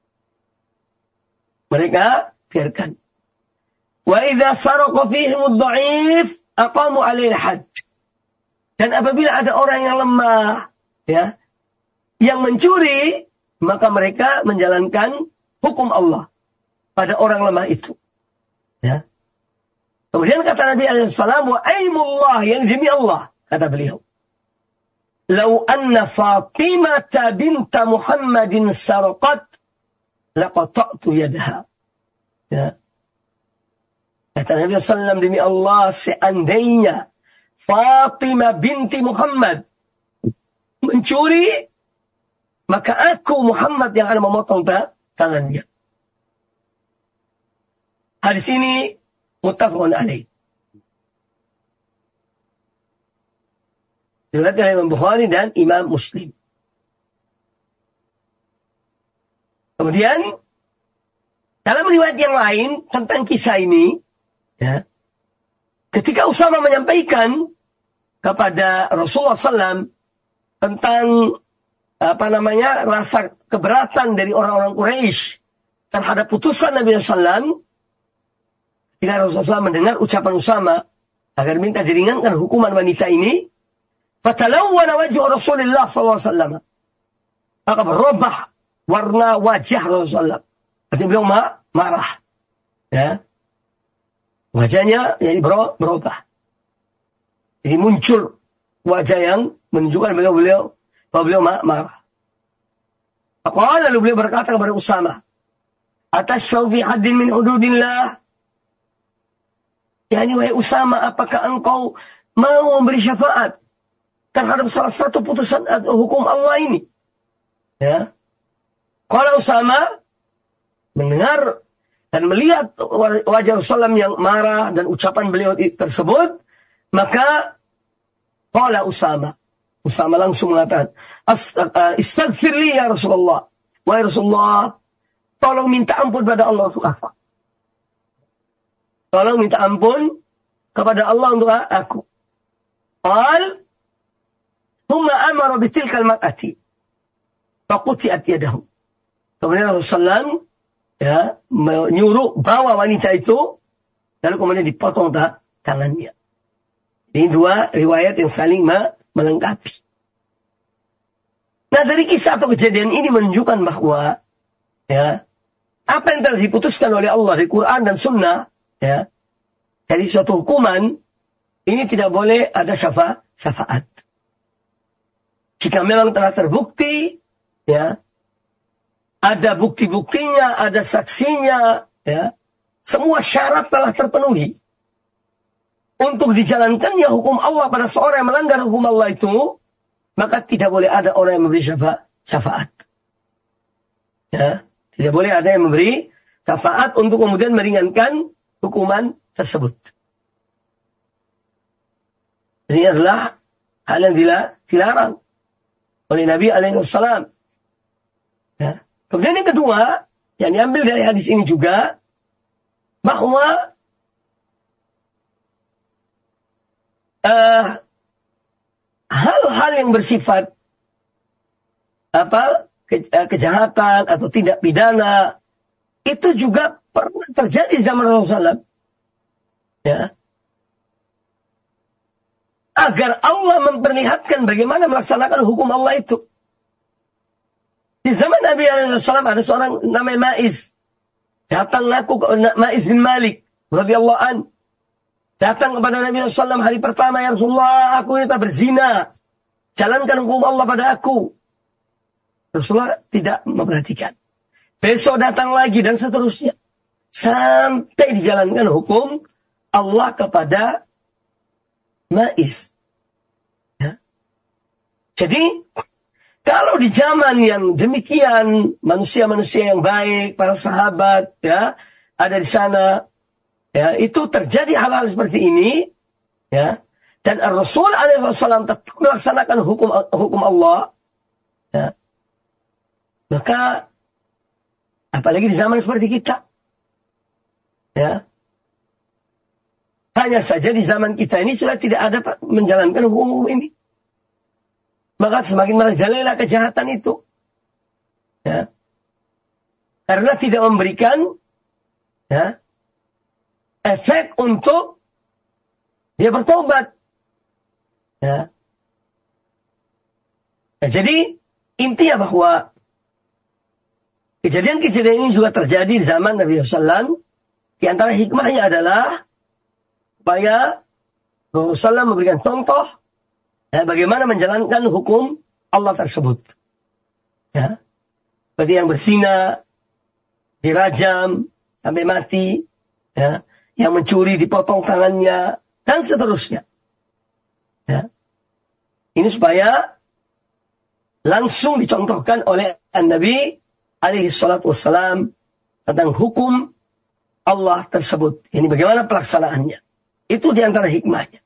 Mereka biarkan. Wa idza saraqa fihim ad-dha'if aqamu 'alaihi al-hadd. Dan apabila ada orang yang lemah, ya, yang mencuri, maka mereka menjalankan hukum Allah pada orang lemah itu. Ya. Kemudian kata Nabi alaihi salam, wa aimullah, yang demi Allah, kata beliau. Lau anna Fatimah binta Muhammadin sarqat laqata'tu yadaha. Ya. Kata Nabi sallallahu alaihi wasallam, demi Allah, seandainya Fatimah binti Muhammad mencuri, maka aku Muhammad yang akan memotong tangannya. Hadis ini muttafaqun alaih. Diriwayatkan oleh Imam Bukhari dan Imam Muslim. Kemudian dalam riwayat yang lain tentang kisah ini, ya, ketika Usama menyampaikan kepada Rasulullah sallallahu alaihi wasallam tentang apa namanya rasa keberatan dari orang-orang Quraisy terhadap putusan Nabi sallallahu alaihi wasallam, ketika Rasulullah sallallahu alaihi wasallam mendengar ucapan Usama agar minta diringankan hukuman wanita ini, fatalawwana wajhu Rasulullah sallallahu alaihi wasallam, maka berubah warna wajah Rasulullah. Artinya beliau marah, ya. Wajahnya jadi berubah. Jadi muncul wajah yang menunjukkan beliau beliau bahwa beliau marah. Apa lalu beliau berkata kepada Usama, "Atashfa'u fi haddin min hududillah?" Yani wahai Usama, apakah engkau mau memberi syafaat terhadap salah satu putusan atau hukum Allah ini? Ya. Kalau Usama mendengar dan melihat wajah Rasulullah yang marah dan ucapan beliau tersebut, maka qala Usama. Usama langsung mengatakan, "Istaghfir li ya Rasulullah." Wahai Rasulullah, tolong minta ampun pada Allah untuk aku. Tolong minta ampun kepada Allah untuk aku. Qal, "Thumma amara bitilkal mar'ati faquti'at yadahu." Kemudian Rasulullah ya, menyuruh bawa wanita itu, lalu kemudian dipotong tangannya. Ini dua riwayat yang saling melengkapi. Nah, dari kisah atau kejadian ini menunjukkan bahwa ya, apa yang telah diputuskan oleh Allah di Quran dan Sunnah, ya, dari suatu hukuman ini tidak boleh ada syafa, syafaat. Jika memang telah terbukti, ya, ada bukti-buktinya, ada saksinya, ya, semua syarat telah terpenuhi untuk dijalankannya hukum Allah pada seorang yang melanggar hukum Allah itu, maka tidak boleh ada orang yang memberi syafa, syafaat. Ya, tidak boleh ada yang memberi syafaat untuk kemudian meringankan hukuman tersebut. Ini adalah hal yang dilarang oleh Nabi alaihi wasallam. Ya. Kemudian yang kedua, yang diambil dari hadis ini juga, bahwa Uh, hal-hal yang bersifat apa ke, uh, kejahatan atau tidak pidana itu juga pernah terjadi di zaman Rasulullah sallallahu alaihi wasallam, ya, agar Allah memperlihatkan bagaimana melaksanakan hukum Allah itu. Di zaman Nabi alaihi wasallam ada seorang namanya Ma'iz, datang ngaku Ma'iz bin Malik radhiyallahu an. Datang kepada Nabi sallallahu alaihi wasallam hari pertama, "Ya Rasulullah, aku ini tak berzina. Jalankan hukum Allah pada aku." Rasulullah tidak memperhatikan. Besok datang lagi dan seterusnya. Sampai dijalankan hukum Allah kepada Ma'iz. Ya. Jadi, kalau di zaman yang demikian, manusia-manusia yang baik, para sahabat, ya, ada di sana, ya, itu terjadi hal-hal seperti ini, ya, dan Rasul alaihi wasallam tetap melaksanakan hukum hukum Allah, ya, maka apalagi di zaman seperti kita, ya, hanya saja di zaman kita ini sudah tidak ada menjalankan hukum ini, maka semakin merajalela kejahatan itu, ya, karena tidak memberikan, ya, efek untuk dia bertobat. Ya. Ya, jadi intinya bahwa kejadian-kejadian ini juga terjadi di zaman Nabi sallallahu alaihi wasallam. Di antara hikmahnya adalah supaya Nabi sallallahu alaihi wasallam memberikan contoh, ya, bagaimana menjalankan hukum Allah tersebut. Ya. Seperti yang berzina dirajam sampai mati, ya, yang mencuri dipotong tangannya, dan seterusnya. Ya. Ini supaya langsung dicontohkan oleh Nabi alaihi salatu wassalam tentang hukum Allah tersebut. Ini bagaimana pelaksanaannya. Itu diantara hikmahnya.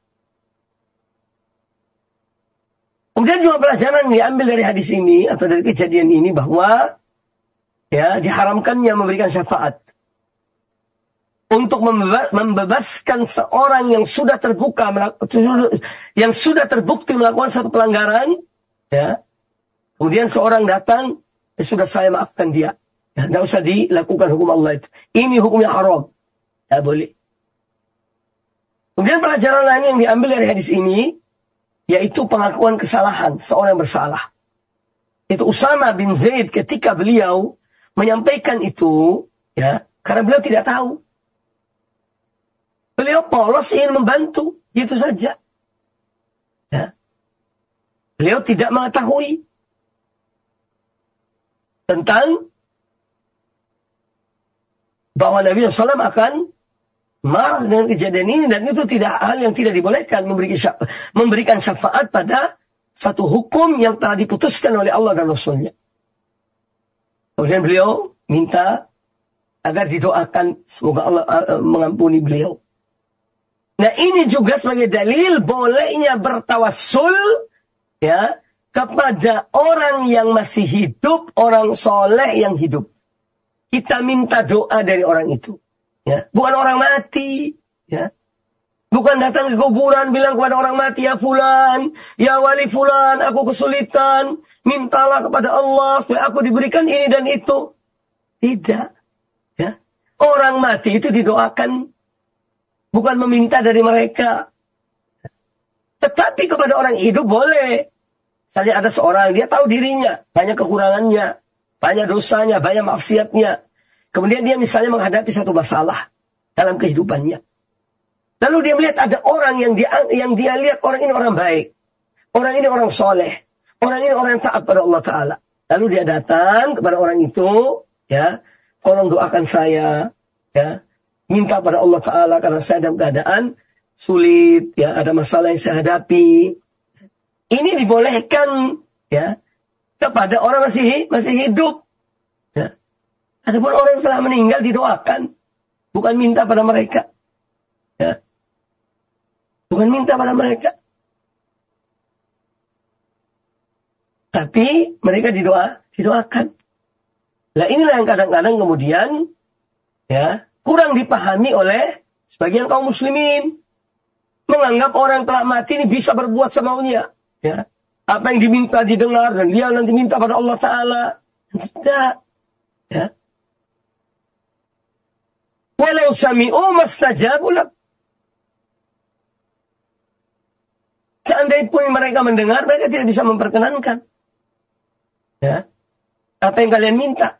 Kemudian juga pelajaran diambil dari hadis ini atau dari kejadian ini bahwa, ya, diharamkannya memberikan syafaat untuk membebaskan seorang yang sudah terbuka yang sudah terbukti melakukan satu pelanggaran, ya, kemudian seorang datang, ya, sudah saya maafkan dia, ya, tidak usah dilakukan hukum Allah itu, ini hukumnya haram, tidak boleh. Kemudian pelajaran lain yang diambil dari hadis ini yaitu pengakuan kesalahan seorang yang bersalah. Itu Usama bin Zaid ketika beliau menyampaikan itu, ya, karena beliau tidak tahu. Beliau polos ingin membantu, gitu saja. Ya. Beliau tidak mengetahui tentang bahwa Nabi sallallahu alaihi wasallam akan marah dengan kejadian ini, dan itu tidak hal yang tidak dibolehkan, memberikan syafaat, memberikan syafaat pada satu hukum yang telah diputuskan oleh Allah dan Rasulnya. Kemudian beliau minta agar didoakan semoga Allah uh, mengampuni beliau. Nah, ini juga sebagai dalil bolehnya bertawassul, ya, kepada orang yang masih hidup, orang soleh yang hidup. Kita minta doa dari orang itu, ya, bukan orang mati, ya, bukan datang ke kuburan bilang kepada orang mati, ya fulan, ya wali fulan, aku kesulitan, mintalah kepada Allah supaya aku diberikan ini dan itu. Tidak, ya, orang mati itu didoakan. Bukan meminta dari mereka. Tetapi kepada orang hidup boleh. Misalnya ada seorang, dia tahu dirinya, banyak kekurangannya, banyak dosanya, banyak maksiatnya. Kemudian dia misalnya menghadapi satu masalah dalam kehidupannya. Lalu dia melihat ada orang yang dia, yang dia lihat orang ini orang baik. Orang ini orang soleh. Orang ini orang yang taat pada Allah Ta'ala. Lalu dia datang kepada orang itu, ya, tolong doakan saya, ya, minta pada Allah Ta'ala karena saya dalam keadaan sulit, ya, ada masalah yang saya hadapi. Ini dibolehkan, ya, kepada orang masih masih hidup. Ya. Adapun orang yang telah meninggal didoakan, bukan minta pada mereka. Ya. Bukan minta pada mereka. Tapi mereka didoa, didoakan. Nah, inilah yang kadang-kadang kemudian, ya, kurang dipahami oleh sebagian kaum muslimin. Menganggap orang yang telah mati ini bisa berbuat semaunya. Ya. Apa yang diminta didengar dan dia nanti minta pada Allah Ta'ala. Tidak. Ya. Walau sami'u mastajabu lak. Seandainya pun mereka mendengar, mereka tidak bisa memperkenankan. Ya. Apa yang kalian minta.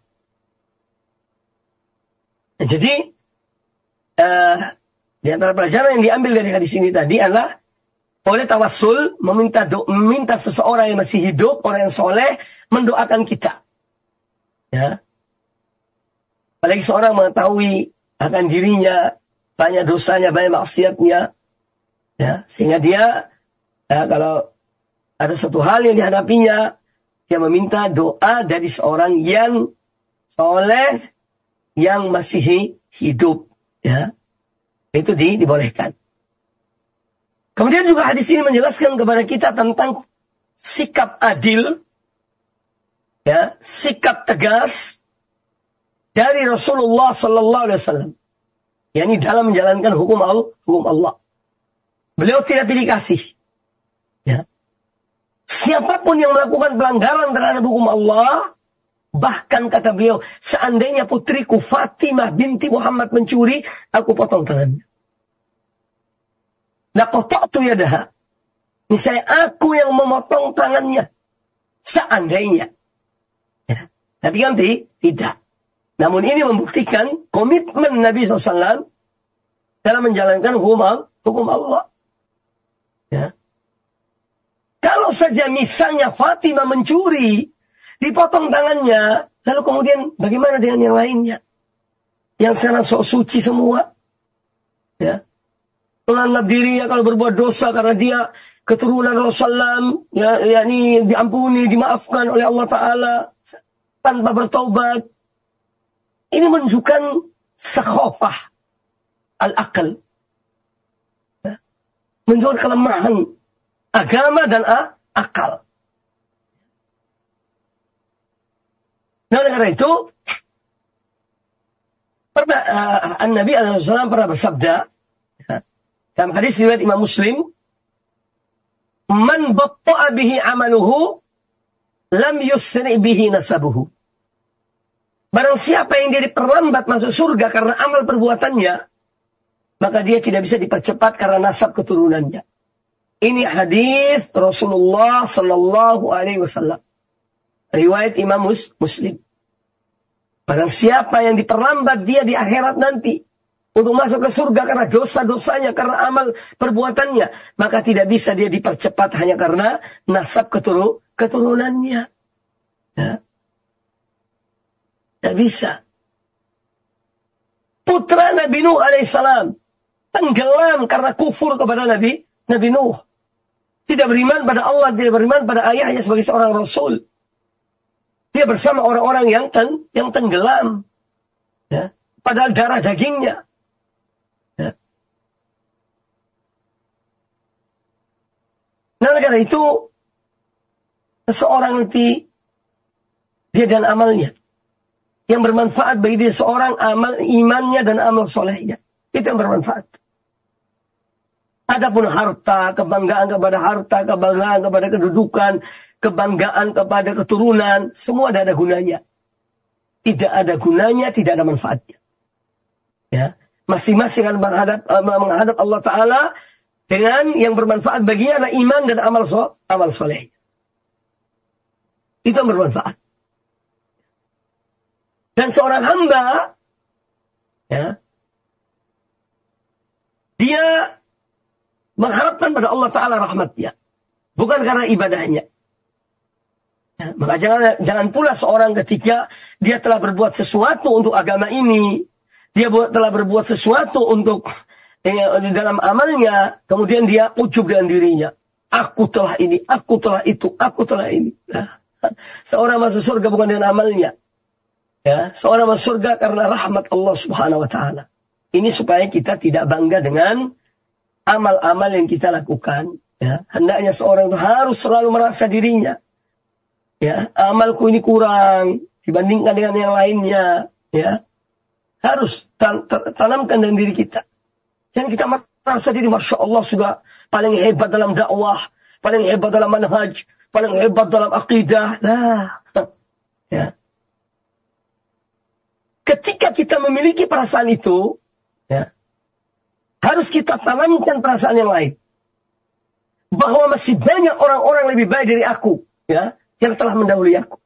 Nah, jadi, Uh, di antara pelajaran yang diambil dari hadis ini tadi adalah oleh tawassul meminta do, meminta seseorang yang masih hidup, orang yang soleh mendoakan kita. Ya. Apalagi seorang mengetahui akan dirinya banyak dosanya, banyak maksiatnya, ya, sehingga dia, ya, kalau ada satu hal yang dihadapinya, dia meminta doa dari seorang yang soleh yang masih hidup. Ya, Itu di, dibolehkan. Kemudian juga hadis ini menjelaskan kepada kita tentang sikap adil, ya, sikap tegas dari Rasulullah Sallallahu Alaihi Wasallam, yakni dalam menjalankan hukum Allah, hukum Allah. Beliau tidak pilih kasih. Ya. Siapapun yang melakukan pelanggaran terhadap hukum Allah, bahkan kata beliau, seandainya putriku Fatimah binti Muhammad mencuri, aku potong tangannya. Laqata'tu yadaha. Misalnya aku yang memotong tangannya. Seandainya. Ya. Tapi kan tidak. Namun ini membuktikan komitmen Nabi shallallahu alaihi wasallam dalam menjalankan hukum, hukum Allah. Ya. Kalau saja misalnya Fatimah mencuri, dipotong tangannya, lalu kemudian bagaimana dengan yang lainnya? Yang sekarang sok suci semua. Ya. Menganggap dirinya kalau berbuat dosa karena dia keturunan Rasulullah, ya, yakni diampuni, dimaafkan oleh Allah Ta'ala tanpa bertaubat. Ini menunjukkan sakhafah al-aql. Ya. Menunjukkan kelemahan agama dan a- akal. Nah, oleh karena itu, pernah, uh, Nabi shallallahu alaihi wasallam pernah bersabda, ya, dalam hadis riwayat Imam Muslim, "Man batta'a bihi amaluhu, lam yusri bihi nasabuhu." Barang siapa yang dia diperlambat masuk surga karena amal perbuatannya, maka dia tidak bisa dipercepat karena nasab keturunannya. Ini hadis Rasulullah Sallallahu Alaihi Wasallam, riwayat Imam Muslim. Barang siapa yang diperlambat dia di akhirat nanti untuk masuk ke surga karena dosa-dosanya, karena amal perbuatannya, maka tidak bisa dia dipercepat hanya karena nasab keturun keturunannya. Ya. Tidak bisa. Putra Nabi Nuh alaihissalam tenggelam karena kufur kepada Nabi Nabi Nuh. Tidak beriman pada Allah, tidak beriman pada ayahnya sebagai seorang Rasul. Dia bersama orang-orang yang ten, yang tenggelam. Ya. Padahal darah dagingnya. Ya. Nah, karena itu, seseorang nanti, dia dan amalnya, yang bermanfaat bagi dia seorang amal imannya dan amal solehnya. Itu yang bermanfaat. Adapun harta, kebanggaan kepada harta, kebanggaan kepada kedudukan, kebanggaan kepada keturunan, semua tidak ada gunanya. Tidak ada gunanya, tidak ada manfaatnya. Ya, masing-masing akan menghadap, menghadap Allah Ta'ala dengan yang bermanfaat baginya adalah iman dan amal so, amal soleh. Itu yang bermanfaat. Dan seorang hamba, ya, dia mengharapkan pada Allah Ta'ala rahmatnya, bukan karena ibadahnya. Ya, maka jangan, jangan pula seorang ketika dia telah berbuat sesuatu untuk agama ini, dia buat, telah berbuat sesuatu untuk eh, dalam amalnya, kemudian dia ujub dengan dirinya. Aku telah ini, aku telah itu, aku telah ini. Nah, seorang masuk surga bukan dengan amalnya. Ya, seorang masuk surga karena rahmat Allah Subhanahu wa Ta'ala. Ini supaya kita tidak bangga dengan amal-amal yang kita lakukan. Ya, hendaknya seorang itu harus selalu merasa dirinya, ya, amalku ini kurang dibandingkan dengan yang lainnya. Ya, harus tan tanamkan dalam diri kita. Jangan kita merasa diri, masya Allah, sudah paling hebat dalam dakwah, paling hebat dalam manhaj, paling hebat dalam akidah. Nah, ya. Ketika kita memiliki perasaan itu, ya, harus kita tanamkan perasaan yang lain. Bahwa masih banyak orang-orang lebih baik dari aku, ya, yang telah mendahului aku.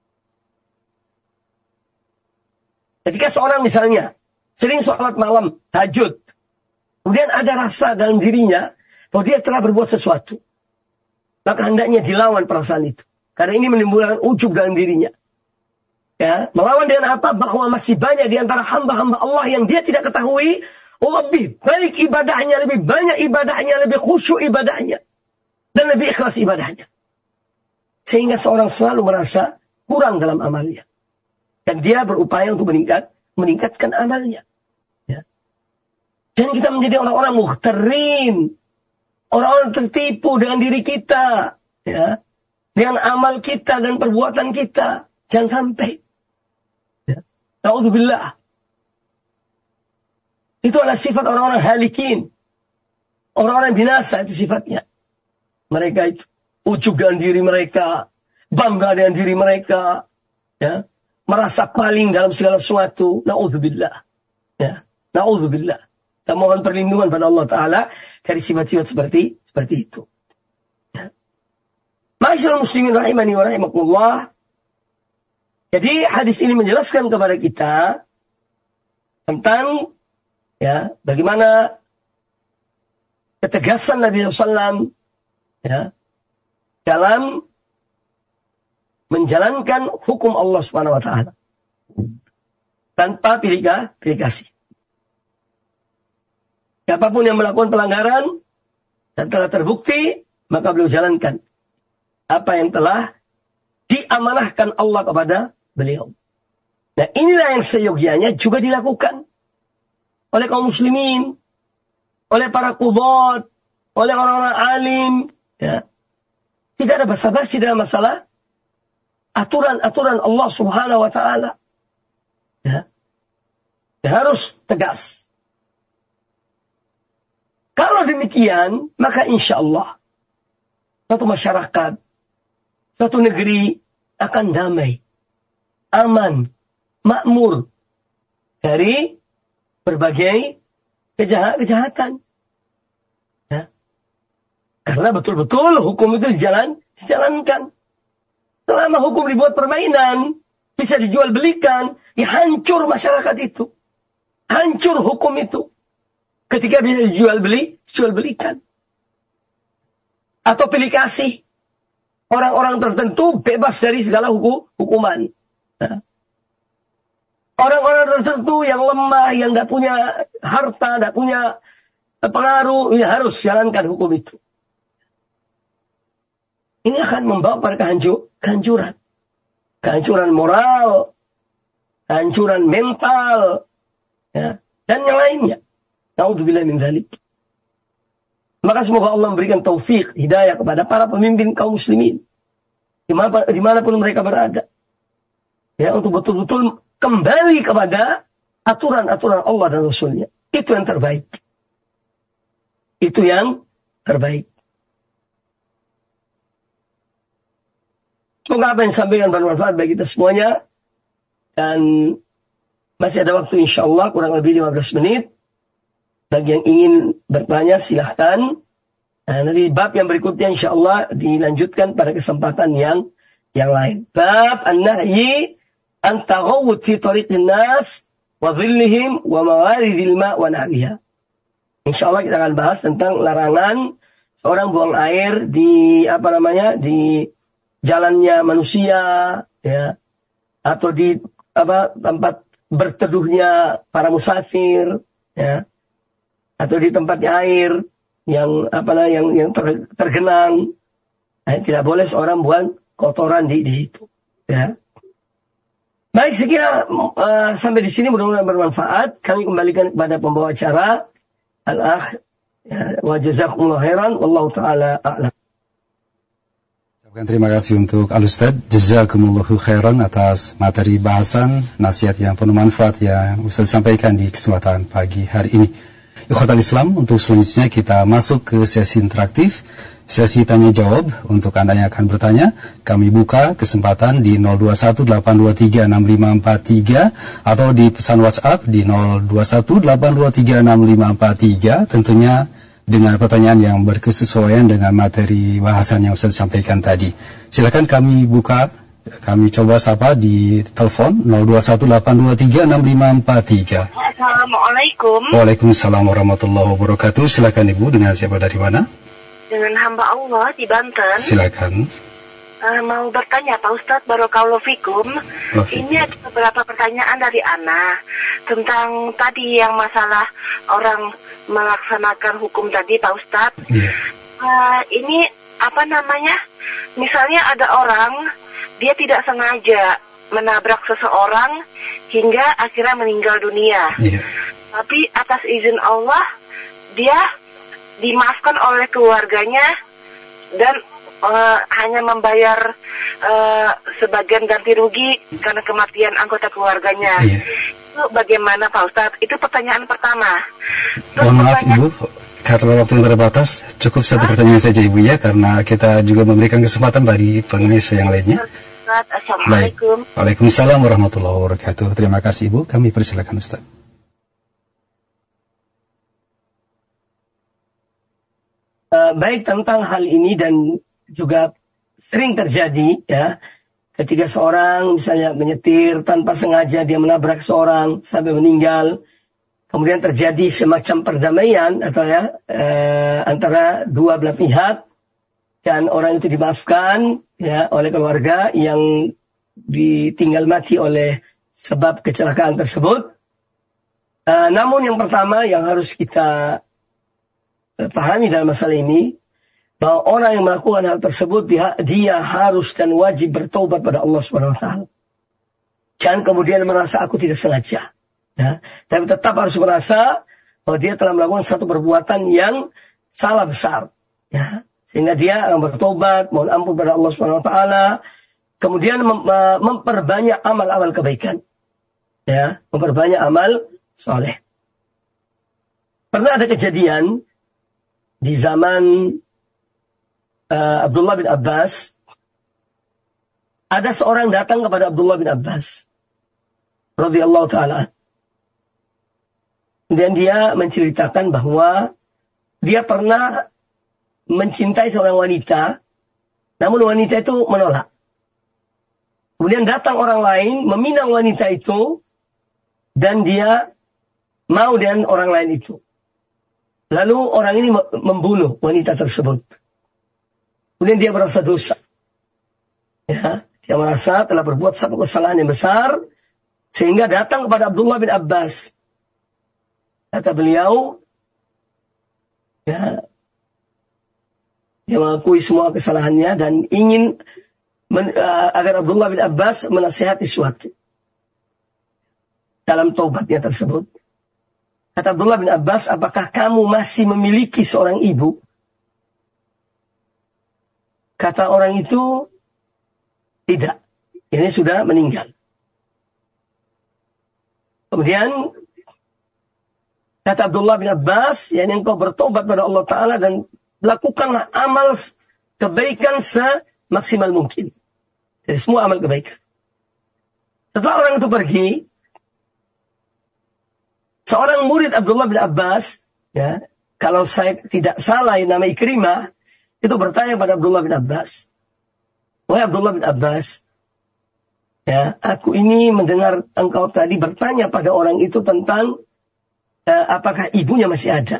Ketika seorang misalnya sering sholat malam, tahajud, kemudian ada rasa dalam dirinya bahwa dia telah berbuat sesuatu, maka hendaknya dilawan perasaan itu. Karena ini menimbulkan ujub dalam dirinya. Ya, melawan dengan apa? Bahwa masih banyak di antara hamba-hamba Allah yang dia tidak ketahui lebih baik ibadahnya, lebih banyak ibadahnya, lebih khusyuk ibadahnya, dan lebih ikhlas ibadahnya. Sehingga seorang selalu merasa kurang dalam amalnya. Dan dia berupaya untuk meningkat, meningkatkan amalnya. Ya. Dan kita menjadi orang-orang mukhtarin. Orang-orang tertipu dengan diri kita. Ya. Dengan amal kita dan perbuatan kita. Jangan sampai. Ya. Na'udzubillah. Itu adalah sifat orang-orang halikin. Orang-orang binasa itu sifatnya. Mereka itu ujub dengan diri mereka. Bangga dengan diri mereka. Ya. Merasa paling dalam segala sesuatu. Na'udzubillah. Ya. Na'udzubillah. Kita mohon perlindungan pada Allah Ta'ala dari sifat-sifat seperti seperti itu. Ya. Ma'asyiral muslimin rahimani wa rahimakumullah. Jadi hadis ini menjelaskan kepada kita tentang ya bagaimana ketegasan Nabi sallallahu alaihi wasallam ya dalam menjalankan hukum Allah Subhanahu wa taala tanpa pilih pilih kasih. Siapapun yang melakukan pelanggaran dan telah terbukti, maka beliau jalankan apa yang telah diamanahkan Allah kepada beliau. Nah, inilah yang seyogianya juga dilakukan oleh kaum muslimin, oleh para qudhat, oleh orang-orang alim. Ya. Tidak ada basa-basi dalam masalah aturan-aturan Allah Subhanahu wa taala. Ya. Ya, harus tegas. Kalau demikian, maka insya Allah suatu masyarakat, suatu negeri akan damai, aman, makmur dari berbagai kejahat, kejahatan. Ya. Karena betul-betul hukum itu dijalan, dijalankan. Selama hukum dibuat permainan, bisa dijual belikan, ya hancur masyarakat itu. Hancur hukum itu. Ketika bisa dijual beli, jual belikan. Atau pilih kasih. Orang-orang tertentu bebas dari segala hukum, hukuman. Nah. Orang-orang tertentu yang lemah, yang tidak punya harta, tidak punya pengaruh, ya harus jalankan hukum itu. Ini akan membawa pada kehancur, kehancuran. Kehancuran moral, kehancuran mental, ya, dan yang lainnya. Na'udzubillah min dzalik. Maka semoga Allah memberikan taufik, hidayah kepada para pemimpin kaum muslimin. Dimanapun mereka berada. Ya, untuk betul-betul kembali kepada aturan-aturan Allah dan Rasulnya. Itu yang terbaik. Itu yang terbaik. Semoga apa yang disampaikan bermanfaat bagi kita semuanya. Dan masih ada waktu insyaAllah kurang lebih lima belas menit. Bagi yang ingin bertanya silahkan. Nah, nanti bab yang berikutnya insyaAllah dilanjutkan pada kesempatan yang yang lain. Bab an-nahyi an taghawwud fi tariqin nas wa dhillihim wa mawaridil ma' wa nahwiha. InsyaAllah kita akan bahas tentang larangan seorang buang air di apa namanya di jalannya manusia, ya, atau di apa tempat berteduhnya para musafir, ya, atau di tempatnya air yang apa nah, yang yang ter, tergenang. Nah, tidak boleh seorang buang kotoran di di situ, ya. Baik, saya kira uh, sampai di sini mudah-mudahan bermanfaat. Kami kembalikan kepada pembawa acara Al-Akh, ya, wa jazakumullah khairan wallahu taala a'lam. Terima kasih untuk Al-Ustaz, jazakumullahu khairan atas materi bahasan nasihat yang penuh manfaat yang Ustaz sampaikan di kesempatan pagi hari ini. Ikhwatal Islam, untuk selanjutnya kita masuk ke sesi interaktif, sesi tanya jawab. Untuk Anda yang akan bertanya, kami buka kesempatan di nol dua satu delapan dua tiga enam lima empat tiga atau di pesan WhatsApp di nol dua satu delapan dua tiga enam lima empat tiga, tentunya dengan pertanyaan yang berkesesuaian dengan materi bahasan yang Ustaz sampaikan tadi. Silakan kami buka, kami coba sapa di telepon nol dua satu delapan dua tiga enam lima empat tiga. Assalamualaikum. Waalaikumsalam warahmatullahi wabarakatuh. Silakan Ibu, dengan siapa dari mana? Dengan hamba Allah di Banten. Silakan. Uh, mau bertanya Pak Ustadz, barakallahu fikum. Ini ada beberapa pertanyaan dari Ana tentang tadi yang masalah orang melaksanakan hukum tadi Pak Ustadz. Yeah. Uh, ini apa namanya? Misalnya ada orang dia tidak sengaja menabrak seseorang hingga akhirnya meninggal dunia. Yeah. tapi atas izin Allah dia dimaafkan oleh keluarganya dan uh, hanya membayar uh, sebagian ganti rugi karena kematian anggota keluarganya. Iya. Itu bagaimana Pak Ustadz? Itu pertanyaan pertama. Terus mohon maaf pertanyaan... Ibu, karena waktu yang terbatas, cukup satu Hah? pertanyaan saja Ibu ya, karena kita juga memberikan kesempatan bagi pemirsa yang lainnya. Assalamualaikum. Baik. Waalaikumsalam warahmatullahi wabarakatuh. Terima kasih Ibu, kami persilakan Ustaz. Uh, baik, tentang hal ini dan juga sering terjadi ya, ketika seorang misalnya menyetir tanpa sengaja dia menabrak seorang sampai meninggal, kemudian terjadi semacam perdamaian atau ya uh, antara dua belah pihak dan orang itu dimaafkan ya oleh keluarga yang ditinggal mati oleh sebab kecelakaan tersebut. Uh, namun yang pertama yang harus kita pahami dalam masalah ini, bahwa orang yang melakukan hal tersebut dia, dia harus dan wajib bertobat pada Allah subhanahu wa taala. Jangan kemudian merasa aku tidak sengaja, ya. Tapi tetap harus merasa bahwa dia telah melakukan satu perbuatan yang salah besar, ya. Sehingga dia akan bertobat, mohon ampun pada Allah subhanahu wa taala, kemudian mem memperbanyak amal-amal kebaikan, ya, memperbanyak amal soleh. Pernah ada kejadian di zaman uh, Abdullah bin Abbas, ada seorang datang kepada Abdullah bin Abbas radhiyallahu taala. Dan dia menceritakan bahwa dia pernah mencintai seorang wanita, namun wanita itu menolak. Kemudian datang orang lain meminang wanita itu dan dia mau dengan orang lain itu. Lalu orang ini membunuh wanita tersebut. Kemudian dia merasa dosa. Ya, dia merasa telah berbuat satu kesalahan yang besar, sehingga datang kepada Abdullah bin Abbas. Kata beliau, ya, dia mengakui semua kesalahannya dan ingin men, uh, agar Abdullah bin Abbas menasihati suatu dalam taubatnya tersebut. Kata Abdullah bin Abbas, apakah kamu masih memiliki seorang ibu? Kata orang itu, tidak. Ini sudah meninggal. Kemudian, kata Abdullah bin Abbas, yakni engkau bertobat pada Allah Ta'ala dan lakukanlah amal kebaikan semaksimal mungkin. Dari semua amal kebaikan. Setelah orang itu pergi, seorang murid Abdullah bin Abbas, ya, kalau saya tidak salah yang nama Ikrimah, itu bertanya pada Abdullah bin Abbas, wahai Abdullah bin Abbas, ya, aku ini mendengar engkau tadi bertanya pada orang itu tentang uh, apakah ibunya masih ada.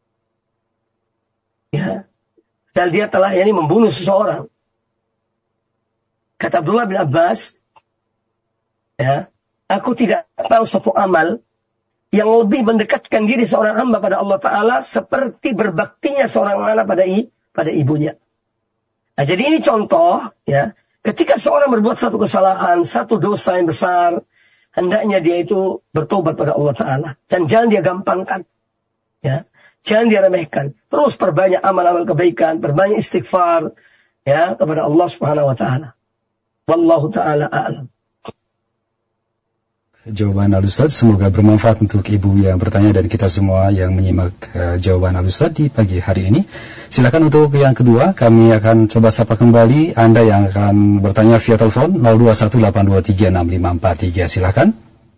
Ya, dan dia telah yani membunuh seseorang. Kata Abdullah bin Abbas, ya, aku tidak tahu satu amal yang lebih mendekatkan diri seorang hamba pada Allah Ta'ala seperti berbaktinya seorang anak pada i, pada ibunya. Nah, jadi ini contoh, ya, ketika seorang berbuat satu kesalahan, satu dosa yang besar, hendaknya dia itu bertobat pada Allah Ta'ala. Dan jangan dia gampangkan, ya, jangan dia remehkan. Terus perbanyak amal-amal kebaikan, perbanyak istighfar, ya, kepada Allah Subhanahu Wa Ta'ala. Wallahu Ta'ala a'lam. Jawaban Al-Ustaz semoga bermanfaat untuk Ibu yang bertanya dan kita semua yang menyimak uh, jawaban Al-Ustaz di pagi hari ini. Silakan untuk yang kedua, kami akan coba sapa kembali Anda yang akan bertanya via telepon nol dua satu delapan dua tiga enam lima empat tiga. Silakan.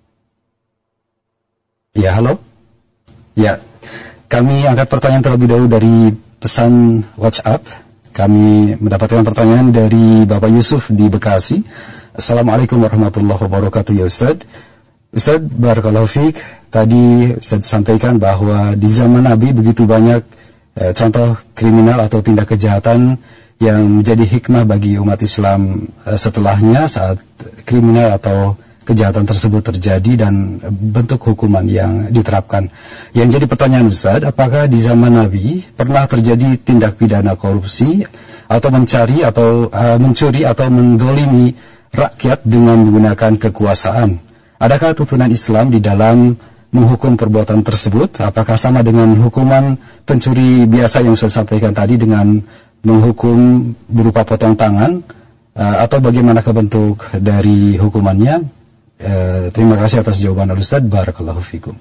Ya, halo. Ya, kami angkat pertanyaan terlebih dahulu dari pesan WhatsApp. Kami mendapatkan pertanyaan dari Bapak Yusuf di Bekasi. Assalamualaikum warahmatullahi wabarakatuh ya Ustaz. Ustaz, barakallahu fiik, tadi Ustaz sampaikan bahwa di zaman Nabi begitu banyak eh, contoh kriminal atau tindak kejahatan yang menjadi hikmah bagi umat Islam eh, setelahnya saat kriminal atau kejahatan tersebut terjadi dan bentuk hukuman yang diterapkan. Yang jadi pertanyaan Ustaz, apakah di zaman Nabi pernah terjadi tindak pidana korupsi atau mencari atau uh, mencuri atau mendolimi rakyat dengan menggunakan kekuasaan? Adakah tuntunan Islam di dalam menghukum perbuatan tersebut? Apakah sama dengan hukuman pencuri biasa yang saya sampaikan tadi dengan menghukum berupa potong tangan, uh, atau bagaimana bentuk dari hukumannya? Uh, terima kasih atas jawaban Al-Ustaz. Barakallahu fikum.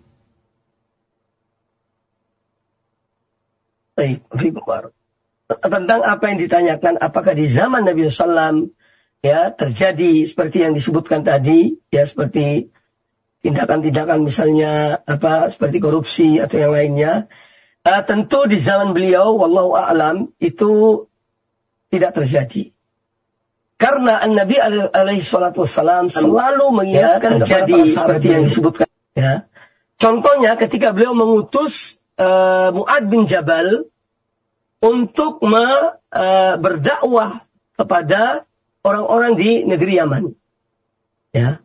Baik, tentang apa yang ditanyakan, apakah di zaman Nabi sallallahu alaihi wasallam ya terjadi seperti yang disebutkan tadi, ya seperti tindakan-tindakan misalnya apa seperti korupsi atau yang lainnya. Uh, tentu di zaman beliau, wallahu a'lam, itu tidak terjadi. Karena Nabi alaihi salatu wassalam selalu mengingatkan ya, terjadi seperti yang disebutkan. Ya. Contohnya ketika beliau mengutus uh, Mu'ad bin Jabal untuk me, uh, berdakwah kepada orang-orang di negeri Yaman. Ya.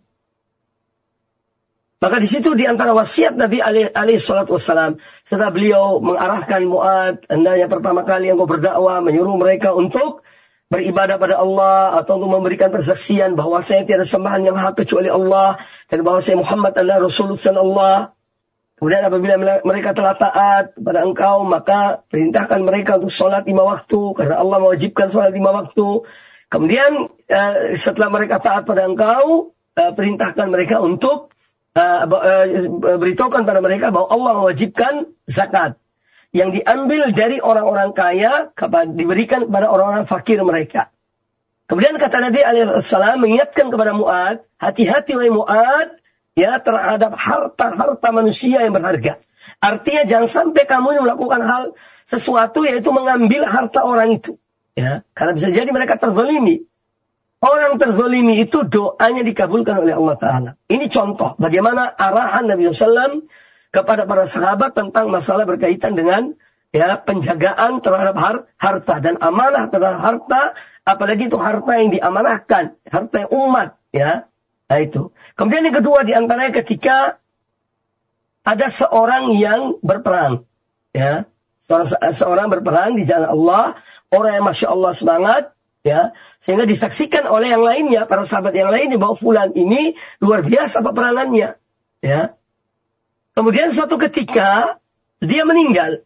Maka di situ di antara wasiat Nabi alaihi salatu wassalam, setelah beliau mengarahkan Mu'ad, hendaknya pertama kali engkau berdakwah, menyuruh mereka untuk beribadah pada Allah atau untuk memberikan persaksian bahwa saya tiada sembahan yang hak kecuali Allah dan bahwa saya Muhammad adalah Rasul Allah. Kemudian apabila mereka telah taat kepada engkau, maka perintahkan mereka untuk sholat lima waktu karena Allah mewajibkan sholat lima waktu. Kemudian uh, setelah mereka taat pada engkau, uh, perintahkan mereka untuk Uh, uh, beritahukan pada mereka bahwa Allah mewajibkan zakat yang diambil dari orang-orang kaya kepada, diberikan kepada orang-orang fakir mereka. Kemudian kata Nabi alaihi salam mengingatkan kepada Mu'ad, hati-hati wahai Mu'ad ya terhadap harta-harta manusia yang berharga. Artinya jangan sampai kamu melakukan hal sesuatu yaitu mengambil harta orang itu. Ya, karena bisa jadi mereka terzalimi. Orang terzalimi itu doanya dikabulkan oleh Allah Ta'ala. Ini contoh bagaimana arahan Nabi sallallahu alaihi wasallam kepada para sahabat tentang masalah berkaitan dengan ya penjagaan terhadap har, harta dan amanah terhadap harta, apalagi itu harta yang diamanahkan, harta yang umat, ya. Nah itu. Kemudian yang kedua di antaranya ketika ada seorang yang berperang, ya. Seorang, seorang berperang di jalan Allah, orang yang Masya Allah semangat, ya, sehingga disaksikan oleh yang lainnya, para sahabat yang lainnya bahwa fulan ini luar biasa peperangannya, ya. Kemudian suatu ketika dia meninggal,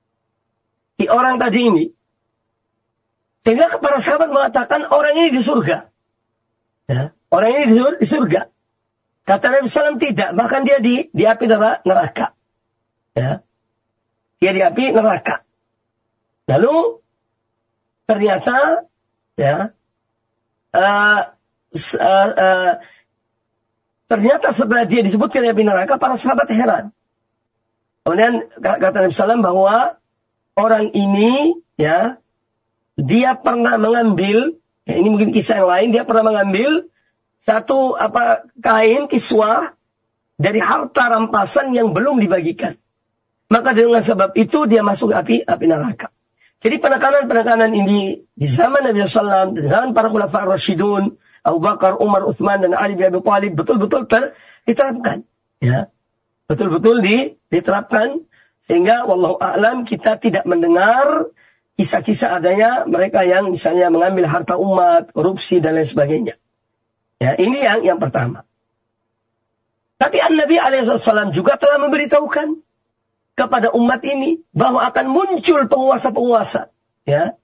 di orang tadi ini, sehingga para sahabat mengatakan orang ini di surga, ya, orang ini di surga. Kata Nabi sallallahu alaihi wasallam tidak, bahkan dia di di api neraka, ya, dia di api neraka. Lalu ternyata ya, uh, uh, uh, ternyata setelah dia disebutkan api neraka, para sahabat heran. Kemudian kata Nabi sallallahu alaihi wasallam bahwa orang ini, ya, dia pernah mengambil, ya, ini mungkin kisah yang lain, dia pernah mengambil satu apa kain kiswah dari harta rampasan yang belum dibagikan. Maka dengan sebab itu dia masuk api api neraka. Jadi penekanan-penekanan ini di zaman Nabi sallallahu alaihi wasallam, di zaman para khulafa ar-rasyidun, Abu Bakar, Umar, Uthman, dan Ali bin Abi Thalib betul-betul ter, diterapkan. Ya. Betul-betul di, diterapkan. Sehingga wallahu a'lam kita tidak mendengar kisah-kisah adanya mereka yang misalnya mengambil harta umat, korupsi, dan lain sebagainya. Ya, ini yang yang pertama. Tapi An-Nabi alaihi wasallam juga telah memberitahukan kepada umat ini bahwa akan muncul penguasa-penguasa, ya,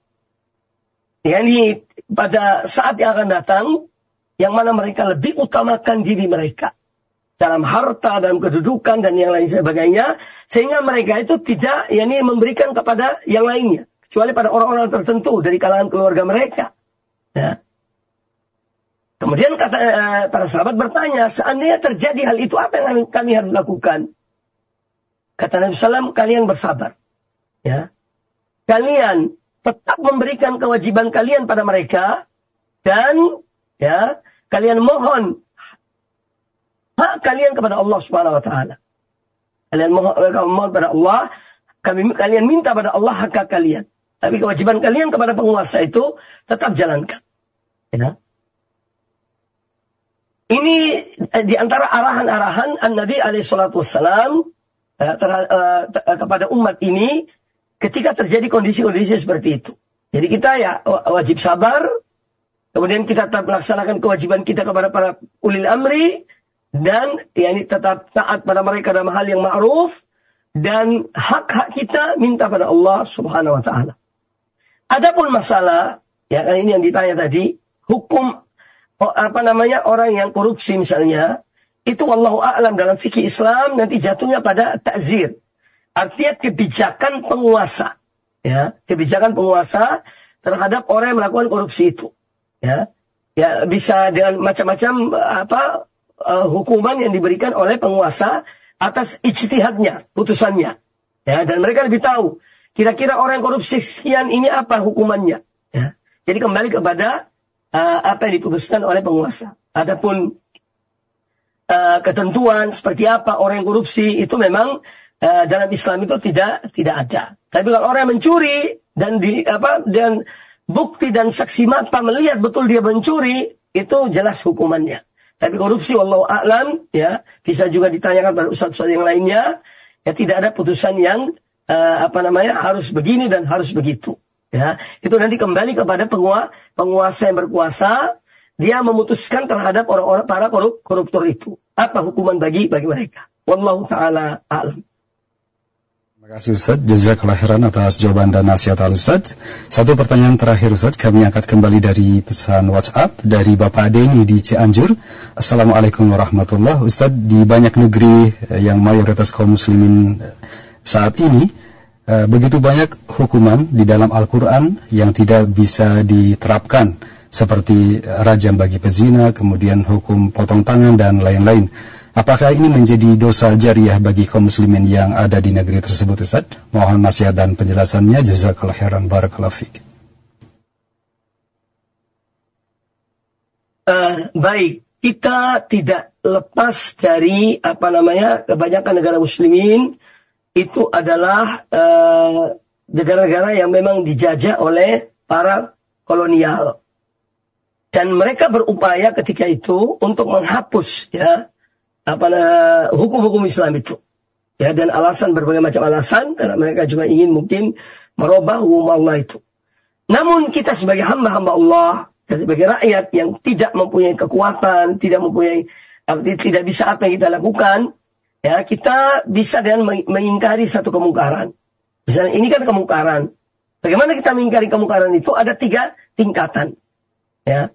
yakni pada saat yang akan datang, yang mana mereka lebih utamakan diri mereka dalam harta, dalam kedudukan dan yang lain sebagainya, sehingga mereka itu tidak, yakni memberikan kepada yang lainnya, kecuali pada orang-orang tertentu dari kalangan keluarga mereka. Ya. Kemudian kata uh, para sahabat bertanya, seandainya terjadi hal itu, apa yang kami harus lakukan? Kata Nabi sallallahu alaihi wasallam, kalian bersabar. Ya. Kalian tetap memberikan kewajiban kalian pada mereka. Dan ya, kalian mohon hak kalian kepada Allah subhanahu wa taala. Kalian mohon, mohon pada Allah. Kami, kalian minta pada Allah hak kalian. Tapi kewajiban kalian kepada penguasa itu tetap jalankan. Ya. Ini di antara arahan-arahan An-Nabi alaihi salatu wassalam Uh, ter, uh, ter, uh, kepada umat ini ketika terjadi kondisi-kondisi seperti itu. Jadi kita ya wajib sabar, kemudian kita tetap melaksanakan kewajiban kita kepada para ulil amri, dan yakni tetap taat pada mereka dalam hal yang ma'ruf, dan hak-hak kita minta pada Allah Subhanahu wa taala. Adapun masalah ya kan ini yang ditanya tadi, hukum apa namanya orang yang korupsi misalnya, itu wallahu a'lam dalam fikih Islam nanti jatuhnya pada ta'zir. Artinya kebijakan penguasa, ya, kebijakan penguasa terhadap orang yang melakukan korupsi itu, ya. Ya bisa dengan macam-macam apa uh, hukuman yang diberikan oleh penguasa atas ijtihadnya, putusannya. Ya, dan mereka lebih tahu kira-kira orang yang korupsi sekian ini apa hukumannya, ya. Jadi kembali kepada uh, apa yang diputuskan oleh penguasa. Adapun uh, ketentuan seperti apa orang yang korupsi itu memang Uh, dalam Islam itu tidak tidak ada. Tapi kalau orang yang mencuri dan di apa dan bukti dan saksi mata melihat betul dia mencuri, itu jelas hukumannya. Tapi korupsi wallahu a'lam ya, bisa juga ditanyakan pada ustaz-ustaz yang lainnya, ya tidak ada putusan yang uh, apa namanya harus begini dan harus begitu, ya. Itu nanti kembali kepada penguasa, penguasa yang berkuasa, dia memutuskan terhadap orang-orang para korup, koruptor itu. Apa hukuman bagi bagi mereka? Wallahu taala a'lam. Terima kasih Ustaz, jazakallahu khairan atas jawaban dan nasihat Al-Ustaz. Satu pertanyaan terakhir Ustaz, kami angkat kembali dari pesan WhatsApp dari Bapak Deni di Cianjur. Assalamualaikum warahmatullahi wabarakatuh. Ustaz, di banyak negeri yang mayoritas kaum muslimin saat ini, begitu banyak hukuman di dalam Al-Quran yang tidak bisa diterapkan, seperti rajam bagi pezina, kemudian hukum potong tangan dan lain-lain. Apakah ini menjadi dosa jariah bagi kaum muslimin yang ada di negeri tersebut, Ustaz? Mohon nasihat dan penjelasannya. Jazakallahu khairan, barakallahu fiik. Uh, baik, kita tidak lepas dari apa namanya kebanyakan negara muslimin itu adalah uh, negara-negara yang memang dijajah oleh para kolonial, dan mereka berupaya ketika itu untuk menghapus ya apa hukum-hukum Islam itu, ya, dan alasan berbagai macam alasan karena mereka juga ingin mungkin merubah hukum Allah itu. Namun kita sebagai hamba-hamba Allah dan sebagai rakyat yang tidak mempunyai kekuatan, tidak mempunyai tidak bisa apa yang kita lakukan, ya, kita bisa dengan mengingkari satu kemungkaran. Misalnya ini kan kemungkaran. Bagaimana kita mengingkari kemungkaran itu? Ada tiga tingkatan, ya.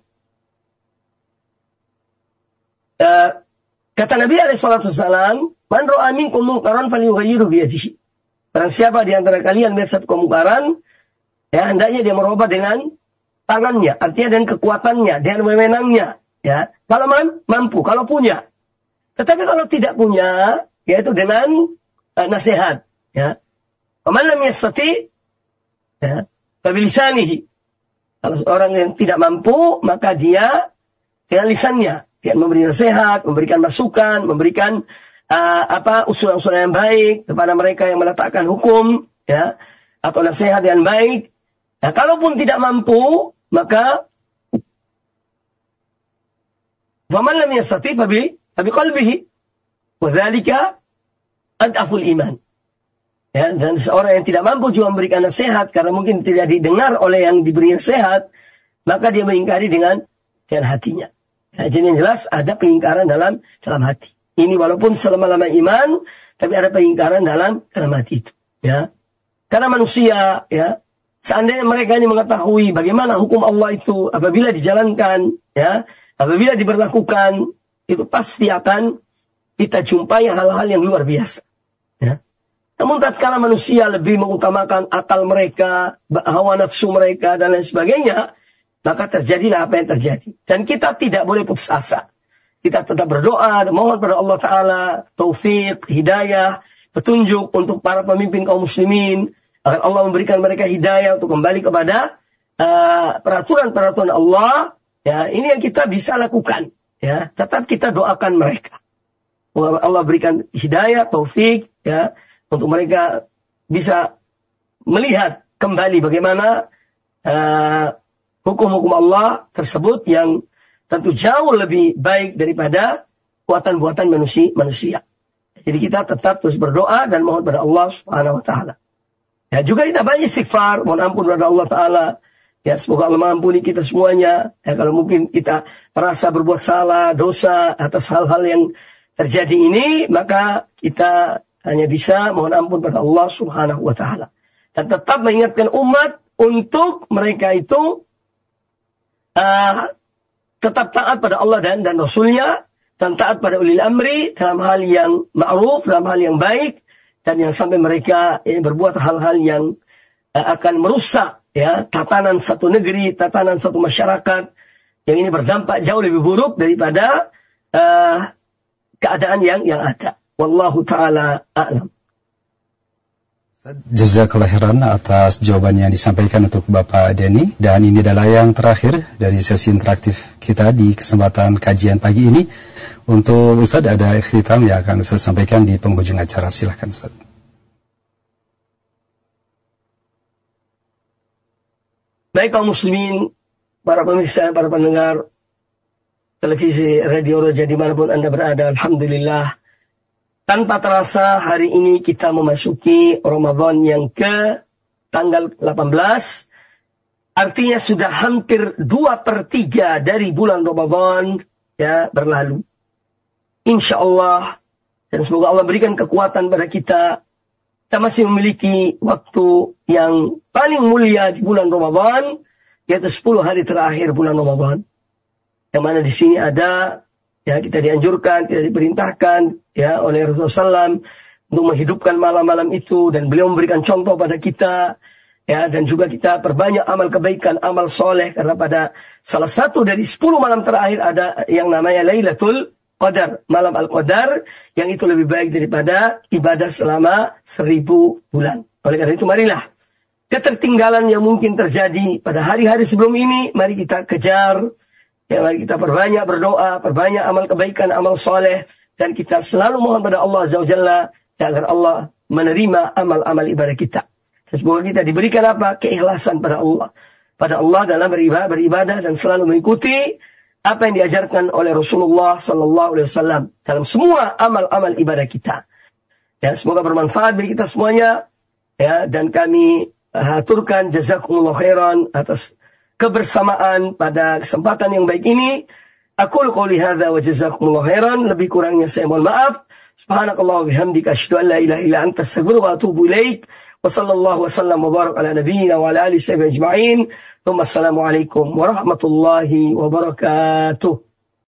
Uh, Kata Nabi alaihi salatu wasallam, "Man ra'a minkum munkaran falyughayyirhu bi yadihi." Barang siapa di antara kalian melihat satu kemungkaran, ya hendaknya dia merubah dengan tangannya, artinya dengan kekuatannya, dengan wewenangnya, ya. Kalau mampu, kalau punya. Tetapi kalau tidak punya, yaitu dengan uh, nasihat, ya. Man lam yastati, ya, fa bi lisanihi. Kalau orang yang tidak mampu, maka dia dengan lisannya. Dia memberi nasihat, memberikan masukan, memberikan uh, apa usulan-usulan yang baik kepada mereka yang meletakkan hukum, ya, atau nasihat yang baik. Nah, kalaupun tidak mampu, maka waman lam yastati fa bi qalbihi wa dzalika adaful iman. Ya, dan seorang yang tidak mampu juga memberikan nasihat karena mungkin tidak didengar oleh yang diberi nasihat, maka dia mengingkari dengan dengan hatinya. Ya, jadi yang jelas ada pengingkaran dalam dalam hati. Ini walaupun selama-lama iman, tapi ada pengingkaran dalam dalam hati itu. Ya, karena manusia, ya, seandainya mereka ini mengetahui bagaimana hukum Allah itu apabila dijalankan, ya, apabila diberlakukan, itu pasti akan kita jumpai hal-hal yang luar biasa. Ya. Namun tatkala manusia lebih mengutamakan akal mereka, hawa nafsu mereka dan lain sebagainya, maka terjadilah apa yang terjadi. Dan kita tidak boleh putus asa. Kita tetap berdoa dan mohon pada Allah Ta'ala taufik, hidayah, petunjuk untuk para pemimpin kaum muslimin, agar Allah memberikan mereka hidayah untuk kembali kepada uh, peraturan-peraturan Allah. Ya, ini yang kita bisa lakukan. Ya, tetap kita doakan mereka. Allah berikan hidayah, taufik, ya, untuk mereka bisa melihat kembali bagaimana uh, hukum-hukum Allah tersebut yang tentu jauh lebih baik daripada buatan-buatan manusia. manusia. Jadi kita tetap terus berdoa dan mohon pada Allah Subhanahu wa taala. Ya, juga kita banyak istighfar, mohon ampun kepada Allah Ta'ala. Ya, semoga Allah mengampuni kita semuanya. Ya, kalau mungkin kita merasa berbuat salah, dosa atas hal-hal yang terjadi ini, maka kita hanya bisa mohon ampun pada Allah Subhanahu wa taala. Dan tetap mengingatkan umat untuk mereka itu uh, tetap taat pada Allah dan dan Rasul-Nya, dan taat pada ulil amri dalam hal yang ma'ruf, dalam hal yang baik, dan yang sampai mereka ya, berbuat hal-hal yang uh, akan merusak ya tatanan satu negeri, tatanan satu masyarakat, yang ini berdampak jauh lebih buruk daripada uh, keadaan yang yang ada. Wallahu ta'ala a'lam. Jazakallah khairan atas jawaban yang disampaikan untuk Bapak Denny. Dan ini adalah yang terakhir dari sesi interaktif kita di kesempatan kajian pagi ini. Untuk Ustaz ada ikhtitam yang akan Ustaz sampaikan di penghujung acara. Silahkan Ustaz. Baik kaum muslimin, para pemirsa, para pendengar televisi Radio Roja dimanapun Anda berada, alhamdulillah. Tanpa terasa hari ini kita memasuki Ramadan yang ke tanggal delapan belas. Artinya sudah hampir dua per tiga dari bulan Ramadan ya berlalu. Insya Allah, dan semoga Allah berikan kekuatan pada kita. Kita masih memiliki waktu yang paling mulia di bulan Ramadan, yaitu sepuluh hari terakhir bulan Ramadan. Yang mana di sini ada, ya kita dianjurkan, kita diperintahkan ya oleh Rasulullah shallallahu alaihi wasallam untuk menghidupkan malam-malam itu, dan beliau memberikan contoh pada kita, ya, dan juga kita perbanyak amal kebaikan, amal soleh, karena pada salah satu dari sepuluh malam terakhir ada yang namanya Lailatul Qadar, malam Al-Qadar, yang itu lebih baik daripada ibadah selama seribu bulan. Oleh karena itu marilah ketertinggalan yang mungkin terjadi pada hari-hari sebelum ini, mari kita kejar, ya, mari kita perbanyak berdoa, perbanyak amal kebaikan, amal soleh, dan kita selalu mohon pada Allah Azza wa Jalla ya, agar Allah menerima amal-amal ibadah kita. Semoga kita diberikan apa? Keikhlasan pada Allah. Pada Allah dalam beribadah, beribadah dan selalu mengikuti apa yang diajarkan oleh Rasulullah Sallallahu Alaihi Wasallam dalam semua amal-amal ibadah kita. Ya, semoga bermanfaat bagi kita semuanya. Ya, dan kami haturkan jazakumullah khairan atas kebersamaan pada kesempatan yang baik ini. Aku qouli hadza wa jazakumullah khairan. Lebih kurangnya saya mohon maaf. Subhanakallah wa bihamdika asyhadu an la ilaha illa anta astaghfiruka wa atubu ilaik. Wa sallallahu wa sallam wa barak ala nabiyyina wa ala alihi wa sahbihi ajma'in. Assalamualaikum warahmatullahi wabarakatuh.